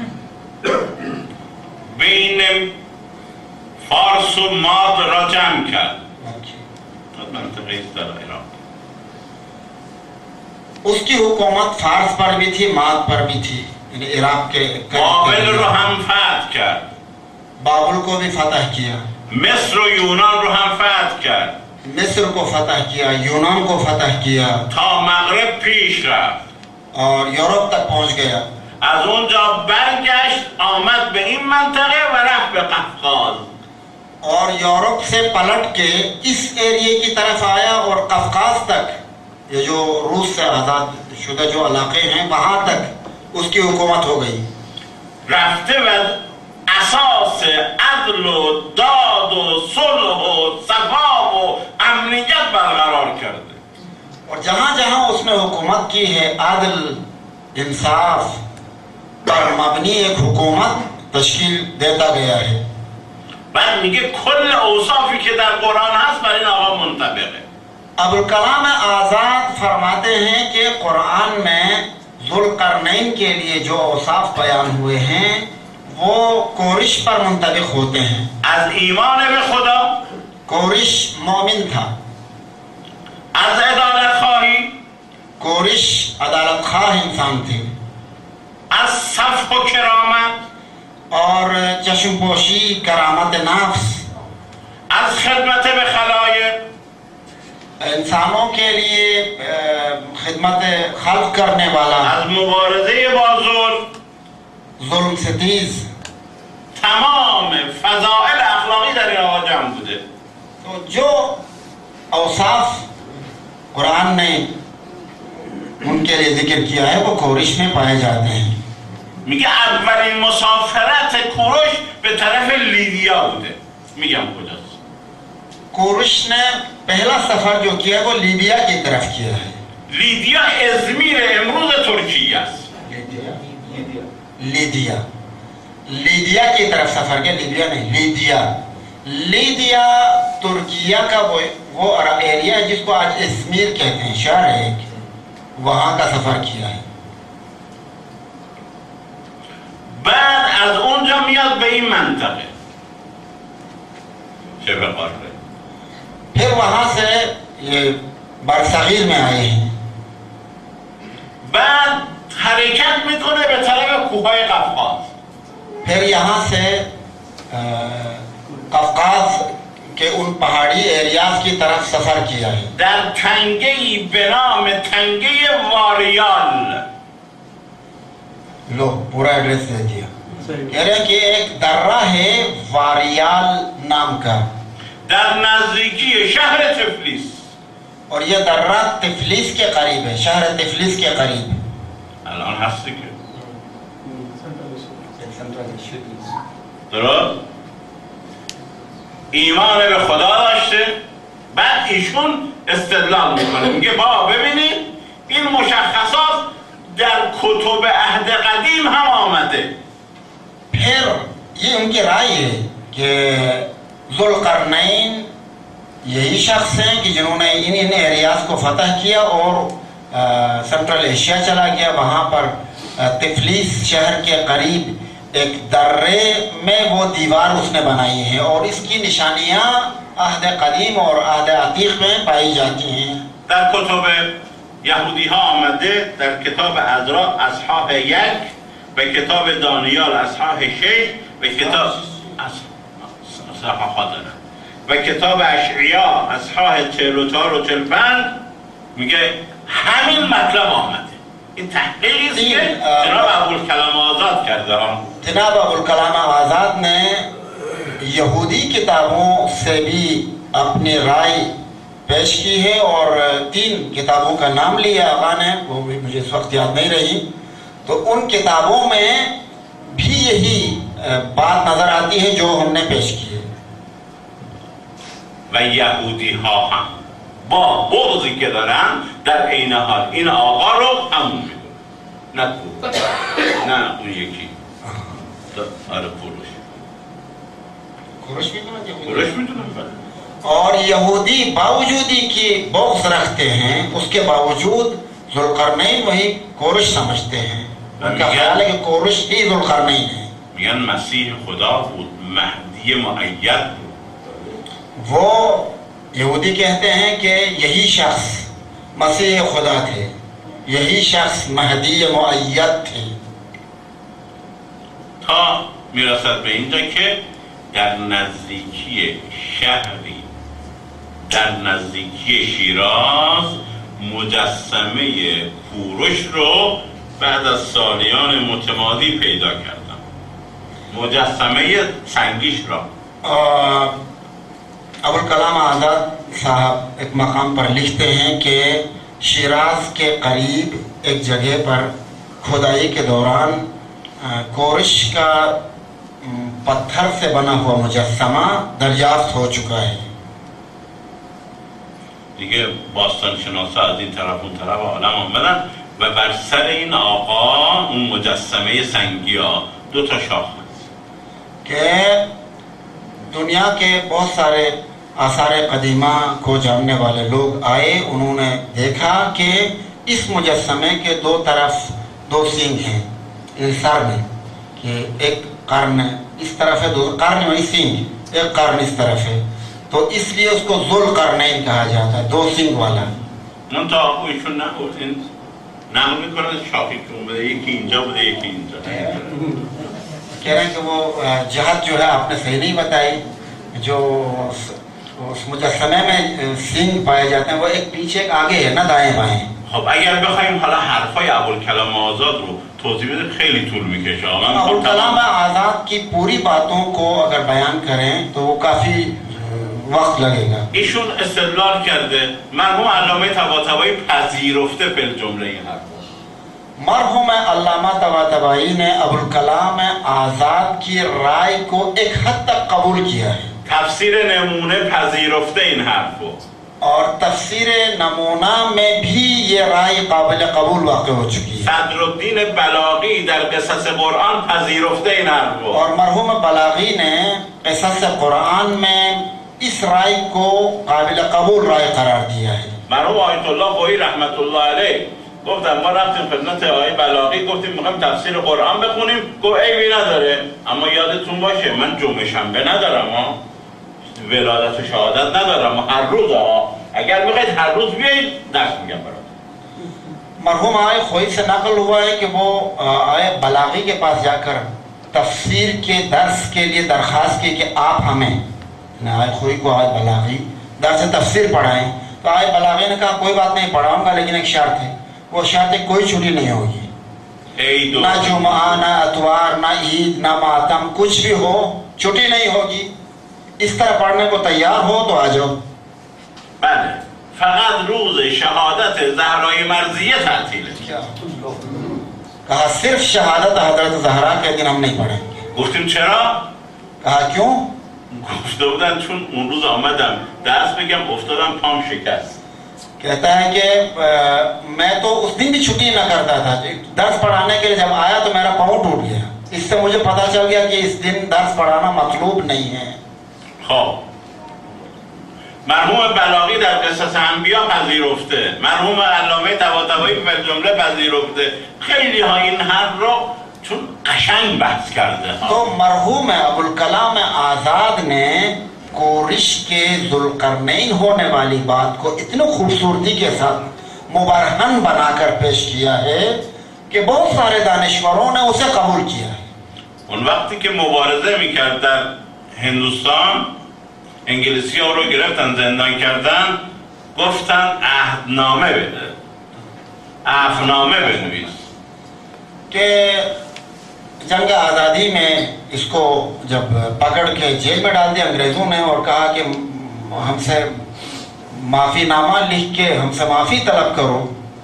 بین فارس و ماد را جمع کرد. منطقه است در عراق. उसकी हुकूमत फारस पर भी थी, माद पर भी थी, इराक के बाबिल रो हम फतह करद, बाबुल को भी फतह किया, मिस्र व यूनान रो हम फतह करद, मिस्र को फतह किया, यूनान को फतह किया, تا مغرب پیش رفت और यूरोप तक पहुंच गया। از اونجا برگشت آمد به این منطقه و رفت به قفقاز और यूरोप से पलट के इस एरिया की तरफ आया और कफकाज तक, ये जो रूस से आज़ाद शुदा जो इलाके हैं वहां तक उसकी हुकूमत हो गई। رفته و اساس عدل و داد و صلح و صفا و امنیت برقرار کرده और जहां जहां उसने हुकूमत की है आदल इंसाफ पर मबनी एक हुकूमत तश्कील देता गया है। بعد میگه کل اوصافی که در قرآن هست برای این آقا منطبقه. अबुल कलाम आज़ाद फरमाते हैं कि कुरान में ज़ुल्क़रनैन के लिए जो औसाफ बयान हुए हैं वो कोरिश पर मुंतबिक होते हैं। از ایمان به خدا، कोरिश मोमिन था, از عدالت خواهی، कोरिश अदालत खाह इंसान थे, از صفح و کرامت، और चश्मपोशी करामत नफ्स, از خدمت به خلایق، इंसानों के लिए खिदमत खल्क करने वाला, از مبارزه با ظلم، जुल्म ستیز। تمام فضائل اخلاقی در این آقا جمع بوده. तो जो औसाफ कुरान ने उनके लिए जिक्र किया है वो कोरिश में पाए जाते हैं। میگه اولین مسافرت کوروش به طرف لیدیا بوده. میگم کجاست؟ कोरिश ने पहला सफर जो किया वो लीबिया की तरफ किया है। لیدیا ازمیر امروز ترکیه است. लीदिया, लीदिया की तरफ सफर किया, लीबिया नहीं, लीदिया। लीदिया तुर्किया का वो एरिया है जिसको आज इस्मीर कहते हैं, शहर है एक, वहां का सफर किया है। بعد از اونجا میاد به این منطقه شبه قاره. फिर वहां से ये बरसगीर में आए हैं। بعد حرکت میکنه به طرف کوههای قفقاز. फिर यहाँ से कफकाज के उन पहाड़ी एरियाज की तरफ सफर किया है। در تنگه‌ای به نام تنگه واریال. लो पूरा एड्रेस दे दिया। कह रहे हैं कि एक दर्रा है वारियाल नाम का, در نزدیکی شهر تفلیس. और ये दर्रा तिफलिस के करीब है, शहर तिफलिस के करीब। الان هستی که درست ایمان به خدا داشته. بعد ایشون استدلال میکنه، میگه با ببینید این مشخصات در کتب عهد قدیم هم آمده. फिर ये उनकी राय है कि ज़ुल्क़रनैन यही शख्स हैं कि जिन्होंने इन एरियाज को फतह किया और सेंट्रल एशिया चला गया। वहाँ पर तिफलिस शहर के करीब एक दर्रे में वो दीवार उसने बनाई है और इसकी निशानियाँ अहद कदीम और अहद अतीक में पाई जाती हैं। در کتب یهودی ها آمده، در کتاب عزرا اصحاح 1 و کتاب دانیال اصحاح 6 و کتاب اصحاح داره و کتاب اشعیا اصحاح 44 و 45 میگه همین مطلب آمده. این تحقیقی است که جناب ابوالکلام آزاد کرده. जनाब अबुल कलाम आज़ाद ने यहूदी किताबों से भी अपनी राय पेश की है और 3 किताबों का नाम लिया आका ने, वो भी मुझे इस वक्त याद नहीं रही। तो उन किताबों में भी यही बात नजर आती है जो हमने पेश की है। و یهودی ها هم با بغضی که دارن در عین حال این آقا رو همون میدونن. نه تو، نه اون یکی. آره کوروش میدونن. और यहूदी बावजूदी की बग़्ज़ रखते हैं, उसके बावजूद ज़ुल्क़रनैन वही कोरिश समझते हैं। उनका ख्याल है कि कोरिश ही ज़ुल्क़रनैन है। میگن مسیح خدا بود، مهدی مؤید بود. वो यहूदी कहते हैं कि यही शख्स मसीह खुदा थे। यही शख्स महदी मुअय्यद थे। تا میرسد به اینجا که در نزدیکی شهری در نزدیکی شیراز مجسمه کوروش رو بعد از سالیان متمادی پیدا کردم. مجسمه سنگیش را अबुल कलाम आज़ाद साहब एक मकाम पर लिखते हैं कि शिराज के करीब एक जगह पर खुदाई के दौरान कोरिश का पत्थर से बना हुआ मुजस्समा दरियाफ्त हो चुका है। دیگه باستان شناسا از این طرف اون طرف عالم آمدن و بر سر این آقا اون مجسمه سنگی ها 2 تا شاخ هست कि दुनिया के बहुत सारे आसार कदीमा को जानने वाले लोग आए। उन्होंने देखा कि इस मुजस्समे के 2 तरफ 2 सींग हैं सर में, कि एक कर्न इस तरफ है, 2 कर्न में सींग, एक कर्न इस तरफ है, तो इसलिए उसको जुल कर्नैन कहा जाता है, 2 सींग वाला। من تا آقا ایشون این نقل میکنه شاخی که اون بده یکی اینجا بده یکی اینجا कह रहे हैं कि वो जहत जो है आपने सही नहीं बताई। जो उस मुजस्समे में सींग पाए जाते हैं वो एक पीछे एक आगे है ना, दाएं बाएं। خب اگر بخوایم حالا حرفای ابوالکلام آزاد رو توضیح بده خیلی طول میکشه. अबुल कलाम आज़ाद की पूरी बातों को अगर बयान करें तो वो काफी वक्त लगेगा। ایشون استدلال کرده مرحوم علامه طباطبایی پذیرفته بالجمله این حرف. मरहुम अल्लामा तबातबाई ने अबुल कलाम आज़ाद की राय को एक हद तक कबूल किया है। تفسیر نمونه پذیرفته این حرفو और तफसीर नमूना में भी ये राय काबिल कबूल वाक़ हो चुकी है। صدرالدین بلاغی در قصص قرآن پذیرفته این حرفو और मरहुम बलागी ने क़िसस कुरान में इस राय को काबिल कबूल राय करार दिया है। مرحوم آیت الله خویی رحمت الله علیه گفتم ما رفتیم خدمت آقای بلاغی گفتیم میخوایم تفسیر قرآن بخونیم، گفت عیبی نداره، اما یادتون باشه من جمعه شنبه ندارم، ولادت و شهادت ندارم، هر روز اگر میخواید هر روز بیایید درس میگم براتون. मरहुम आए खोई से नकल हुआ है कि वो आए बलागी के पास जाकर तफसीर के दर्स के लिए दरख्वास्त की कि आप हमें आए खोई को आए बलागी दर्स तफसीर पढ़ाएं। तो आए बलागी ने कहा कोई बात नहीं पढ़ाऊंगा, लेकिन एक शर्त है, वो शर्त है कोई छुट्टी नहीं होगी, ना जुमा ना अतवार ना ईद ना मातम कुछ भी हो छुट्टी नहीं होगी। इस तरह पढ़ने को तैयार हो तो आ जाओ। بله فقط روز شهادت زهرای مرضیه تعطیله. कहा सिर्फ शहादत हजरत ज़हरा के दिन हम नहीं पढ़ेंगे। گفتیم چرا؟ कहा क्यों? گفته بودن چون اون روز آمدم درس بگم افتادم پام شکست. कहता है कि मैं तो उस दिन भी छुट्टी न करता था, दर्स पढ़ाने के लिए जब आया तो मेरा पाँव टूट गया। इससे मुझे पता चल गया कि इस दिन दर्स पढ़ाना मतलूब नहीं है। خب مرحوم بلاغی در قصص انبیا پذیرفته، مرحوم علامه طباطبایی به جمله پذیرفته، خیلی ها این حرف رو چون قشنگ بحث کرده ها. तो मरहूम अबुल कलाम आज़ाद ने कोरिश के ज़ुल्क़रनैन होने वाली बात को इतनी खूबसूरती के साथ मुबरहन बनाकर पेश किया है कि बहुत सारे दानिश्वरों ने उसे कबूल किया है। اون وقتی که مبارزه میکرد در هندوستان انگلیسی ها رو گرفتن زندان کردن، گفتن عهدنامه بده، عفنامه بنویس. कि जंग आज़ादी में इसको जब पकड़ के जेल में डाल दिया अंग्रेज़ों ने और कहा कि हमसे माफ़ीनामा लिख के हमसे माफ़ी तलब करो,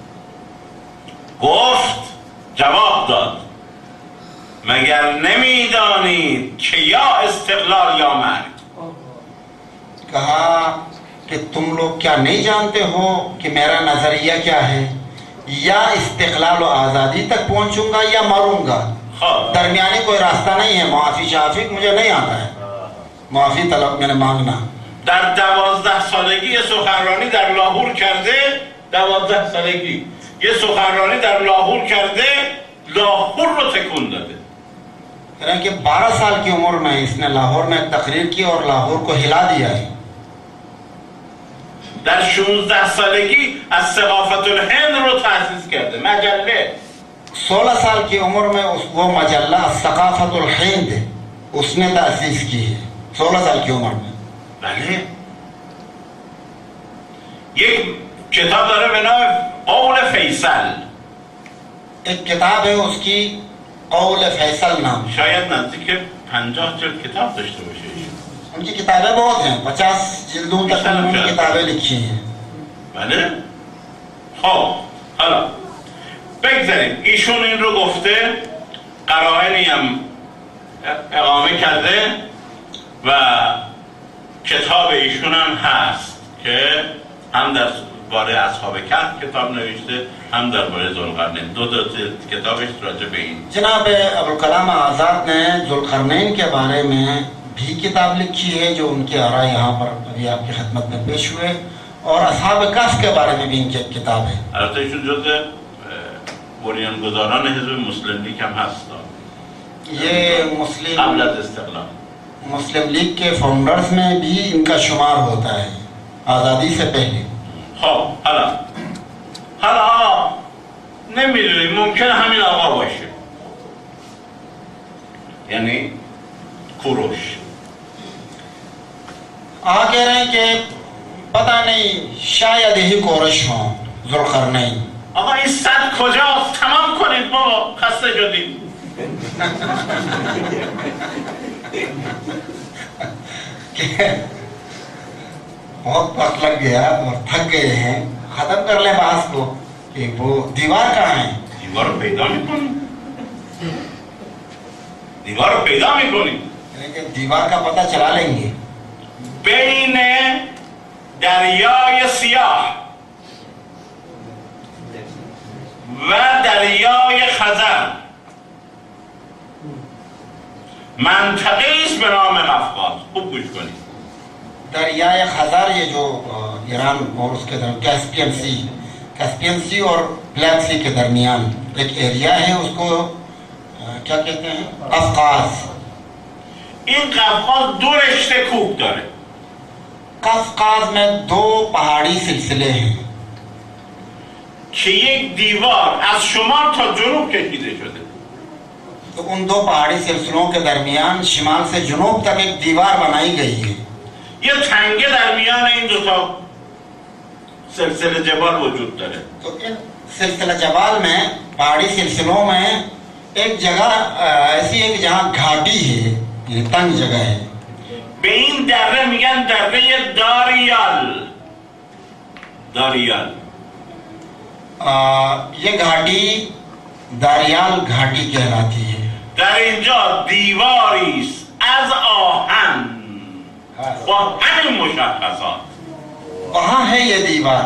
گفت جواب داد مگر نمیدانید که یا استقلال یا مرگ. कहा कि तुम लोग क्या नहीं जानते हो कि मेरा नज़रिया क्या है, या इस्तिक़लाल और आज़ादी तक पहुंचूंगा या मरूंगा, दरमियानी कोई रास्ता नहीं है। माफ़ी शाफी मुझे नहीं आता है, माफ़ी तलब मैंने मांगना। در 12 سالگی یه سخنرانی در لاهور کرده، 12 سالگی یه سخنرانی در لاهور کرده، لاهور رو تکون داده. यानी कि 12 साल की उम्र में इसने लाहौर में एक तकरीर की और लाहौर को हिला दिया है। در 16 سالگی از ثقافت الهند رو تأسیس کرده، مجله. 16 साल की उम्र में वो मजल्ला सकाफत उल हिंद उसने तअसीस की है 16 साल की उम्र में. بله. یک کتاب داره به نام قول فیصل. एक किताब है उसकी قول फैसल नाम. شاید نزدیک 50 جلد کتاب داشته باشه. उनकी किताबें बहुत हैं, 50 जिल्दों तक उन्होंने किताबें लिखी हैं. بله. خب حالا بگذاریم ایشون این رو گفته، قرائنی هم اقامه کرده و کتاب ایشون هم هست که هم در باره اصحاب کهف کتاب نوشته، هم در باره ذوالقرنین. دو کتابش راجع به این. जनाब अबुल कलाम आज़ाद ने ज़ुल्क़रनैन के बारे में भी किताब लिखी है जो उनके आरा यहाँ पर अभी आपकी खिदमत में पेश हुए, और असहाब कफ के बारे में भी इनकी किताब है. البته ایشون جزء بنیانگذاران حزب مسلم لیگ هم هست. ये قبل از استقلال मुस्लिम लीग के फाउंडर्स में भी इनका शुमार होता है आज़ादी से पहले. خب حالا نمیدونیم، ممکنه همین آقا باشه، یعنی کوروش. कह रहे हैं कि पता नहीं शायद यही कोरश हों ज़ुल्क़रनैन. آقا این صد کجاست؟ تمام کنید بابا، خسته شدیم. बहुत वक्त लग गया और थक गए हैं, खत्म कर ले बात को कि वो दीवार कहाँ है. دیوار رو پیدا میکنیم، دیوار رو پیدا میکنیم. लेकिन दीवार का पता चला लेंगे. بین دریای سیاه و دریای خزر منطقه است به نام قفقاز. خوب گوش کنید. दरियाए खज़र, ये जो ईरान और उसके कैस्पियन सी और ब्लैक सी के दरमियान एक एरिया है, उसको क्या कहते हैं, कफकाज. این قفقاز دو رشته کوه داره. कफकाज में 2 पहाड़ी सिलसिले हैं که یک دیوار از شمال تا جنوب کشیده شده. तो उन 2 पहाड़ी सिलसिलों के दरमियान शिमाल से जुनूब तक एक दीवार बनाई गई है. یه تنگه در میان این دو تا سلسله جبال وجود داره. तो इन सिलसिला जबाल में पहाड़ी सिलसिलों में एक जगह ऐसी है कि जहाँ घाटी है, ये तंग जगह है. به این دره میگن دره داریال. داریال ये घाटी दारियाल घाटी कहलाती है. در اینجا دیواری است از آهن با همین مشخصات. वहाँ है ये दीवार,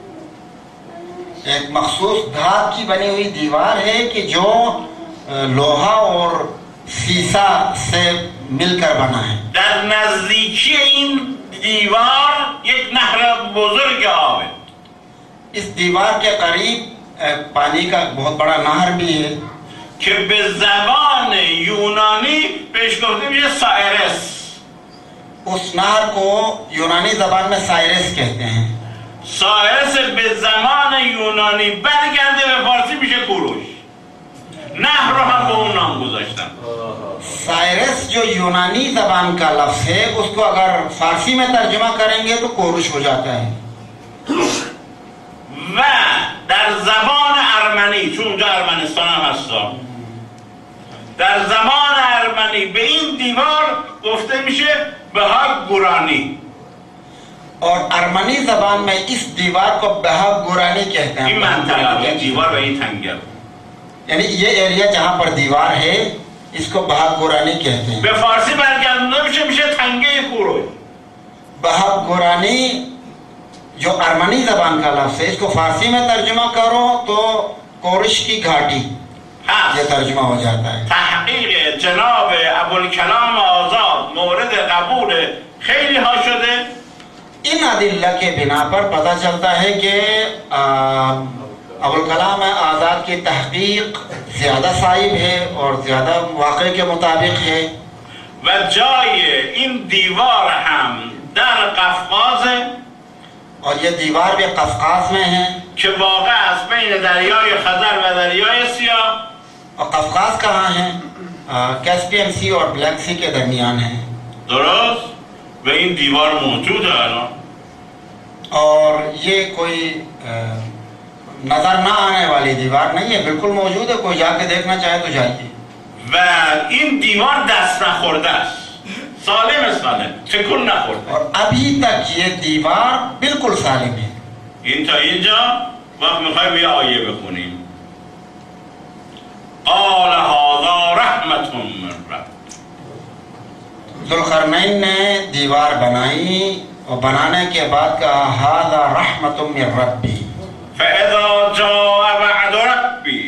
एक मखसूस धात की बनी हुई दीवार है कि जो लोहा और शीशा से मिलकर बना है. در نزدیکی این دیوار یک نهر بزرگ آبه. इस दीवार के करीब पानी का बहुत बड़ा नहर भी है که به زبان یونانی بهش گفته میشه سایرس. उस नहर को यूनानी जबान में साइरस कहते हैं. سایرس به زمان یونانی برگرده به فارسی میشه کوروش. نهر رو هم به اون نام گذاشتن. साइरस जो यूनानी जबान का लफ्ज है, उसको अगर फारसी में तर्जुमा करेंगे तो कोरुश हो जाता है. و در زبان ارمنی، چون اونجا ارمنستان هم هستا، در زبان ارمنی به این دیوار گفته میشه بها گورانی. और अरमनी जबान में इस दीवार को बहा गुरानी कहते हैं. این منطقه دیوار و این تنگه، यानी ये एरिया जहाँ पर दीवार है इसको बहा गुरानी कहते हैं. به فارسی برگردونده میشه تنگه کوروش. बहा गुरानी जो अरमनी जबान का लफ्ज है, इसको फारसी में तर्जुमा करो तो कोरिश की घाटी ये तर्जुमा हो जाता है. تحقیق جناب ابوالکلام آزاد مورد قبول خیلی ها شده. इन अदिल्ला के बिना पर पता चलता है कि अबुल कलाम आज़ाद की तहकीक ज़्यादा साइब है और ज़्यादा वाक़े के मुताबिक है. و جای این دیوار هم در قفقازه और ये दीवार भी कफकास में है। که واقع است بین دریای خزر و دریای سیاه. और कफकास कहाँ है? कैस्पियन सी और ब्लैक सी के दरमियान है। درست؟ و این دیوار موجوده الان. और ये कोई नजर ना आने वाली दीवार नहीं है, बिल्कुल मौजूद है, कोई जाके देखना चाहे तो जाइए। و این دیوار دست نخورده است، سالم تکون نخورده. और अभी तक ये दीवार बिल्कुल सालिम है। این تا اینجا وقت میخوایم یه آیه بخونیم. قال هذا رحمت من رب. ज़ुल्क़रनैन ने दीवार बनाई और बनाने के बाद कहा हाज़ा रहमतुम मिन रब्बी। فإذا جاء وعد ربी.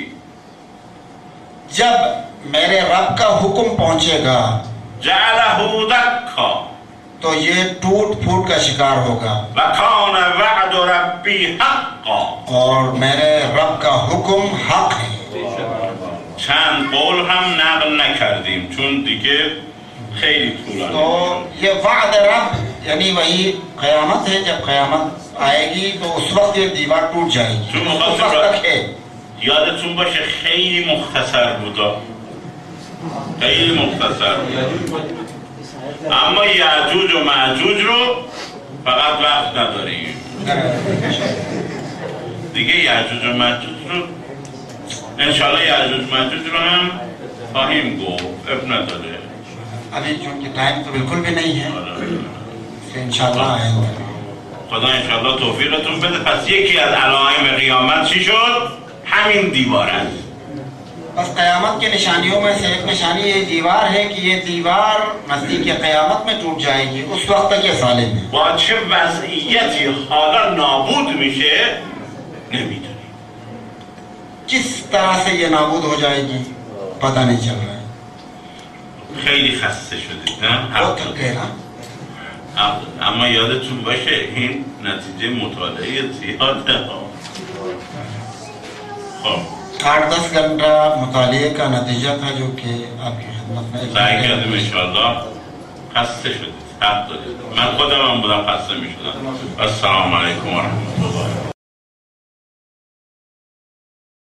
जब मेरे रब का हुक्म पहुंचेगा جعله دكا. तो ये टूट फूट का शिकार होगा। وكان وعد ربی حقا. और मेरे रब का हुक्म हक है। چند قول هم نقل نکردیم چون دیگه خیلی طولانی. तो ये वाद रब यानी वही क़यामत है, जब क़यामत आएगी तो उस वक्त ये दीवार टूट जाएगी। चलो, उस वक्त तक है। یادتون باشه خیلی مختصر بودا، خیلی مختصر بود. اما یعجوج و معجوج رو فقط وقت نداریم دیگه. یعجوج و معجوج رو انشالله یعجوج و معجوج رو هم خواهیم گفت، اب نداره. अभी चूंकि टाइम तो बिल्कुल भी नहीं है, इंशाल्लाह आएंगे। خدا انشالله توفیقتون بده. پس یکی از علائم قیامت چی شد؟ همین دیوار است. बस क़यामत की निशानियों में से एक निशानी ये दीवार है कि ये दीवार नज़दीक क़यामत में टूट जाएगी, उस वक्त तक ये सालिम है। با چه وضعیتی حالا نابود میشه نمیدونی. किस तरह से ये नाबूद हो जाएगी पता नहीं चल रहा है। خیلی خسته شدید نه؟ बहुत थक गए ना। اما یادتون باشه این نتیجه مطالعه زیاده. خب 8-10 घंटा मुतालिए का नतीजा था जो कि आपकी खिदमत में سعی کردیم انشاءالله. خسته شدید، حق دارید. من خودم هم بودم خسته می شدم. السلام علیکم و رحمت الله.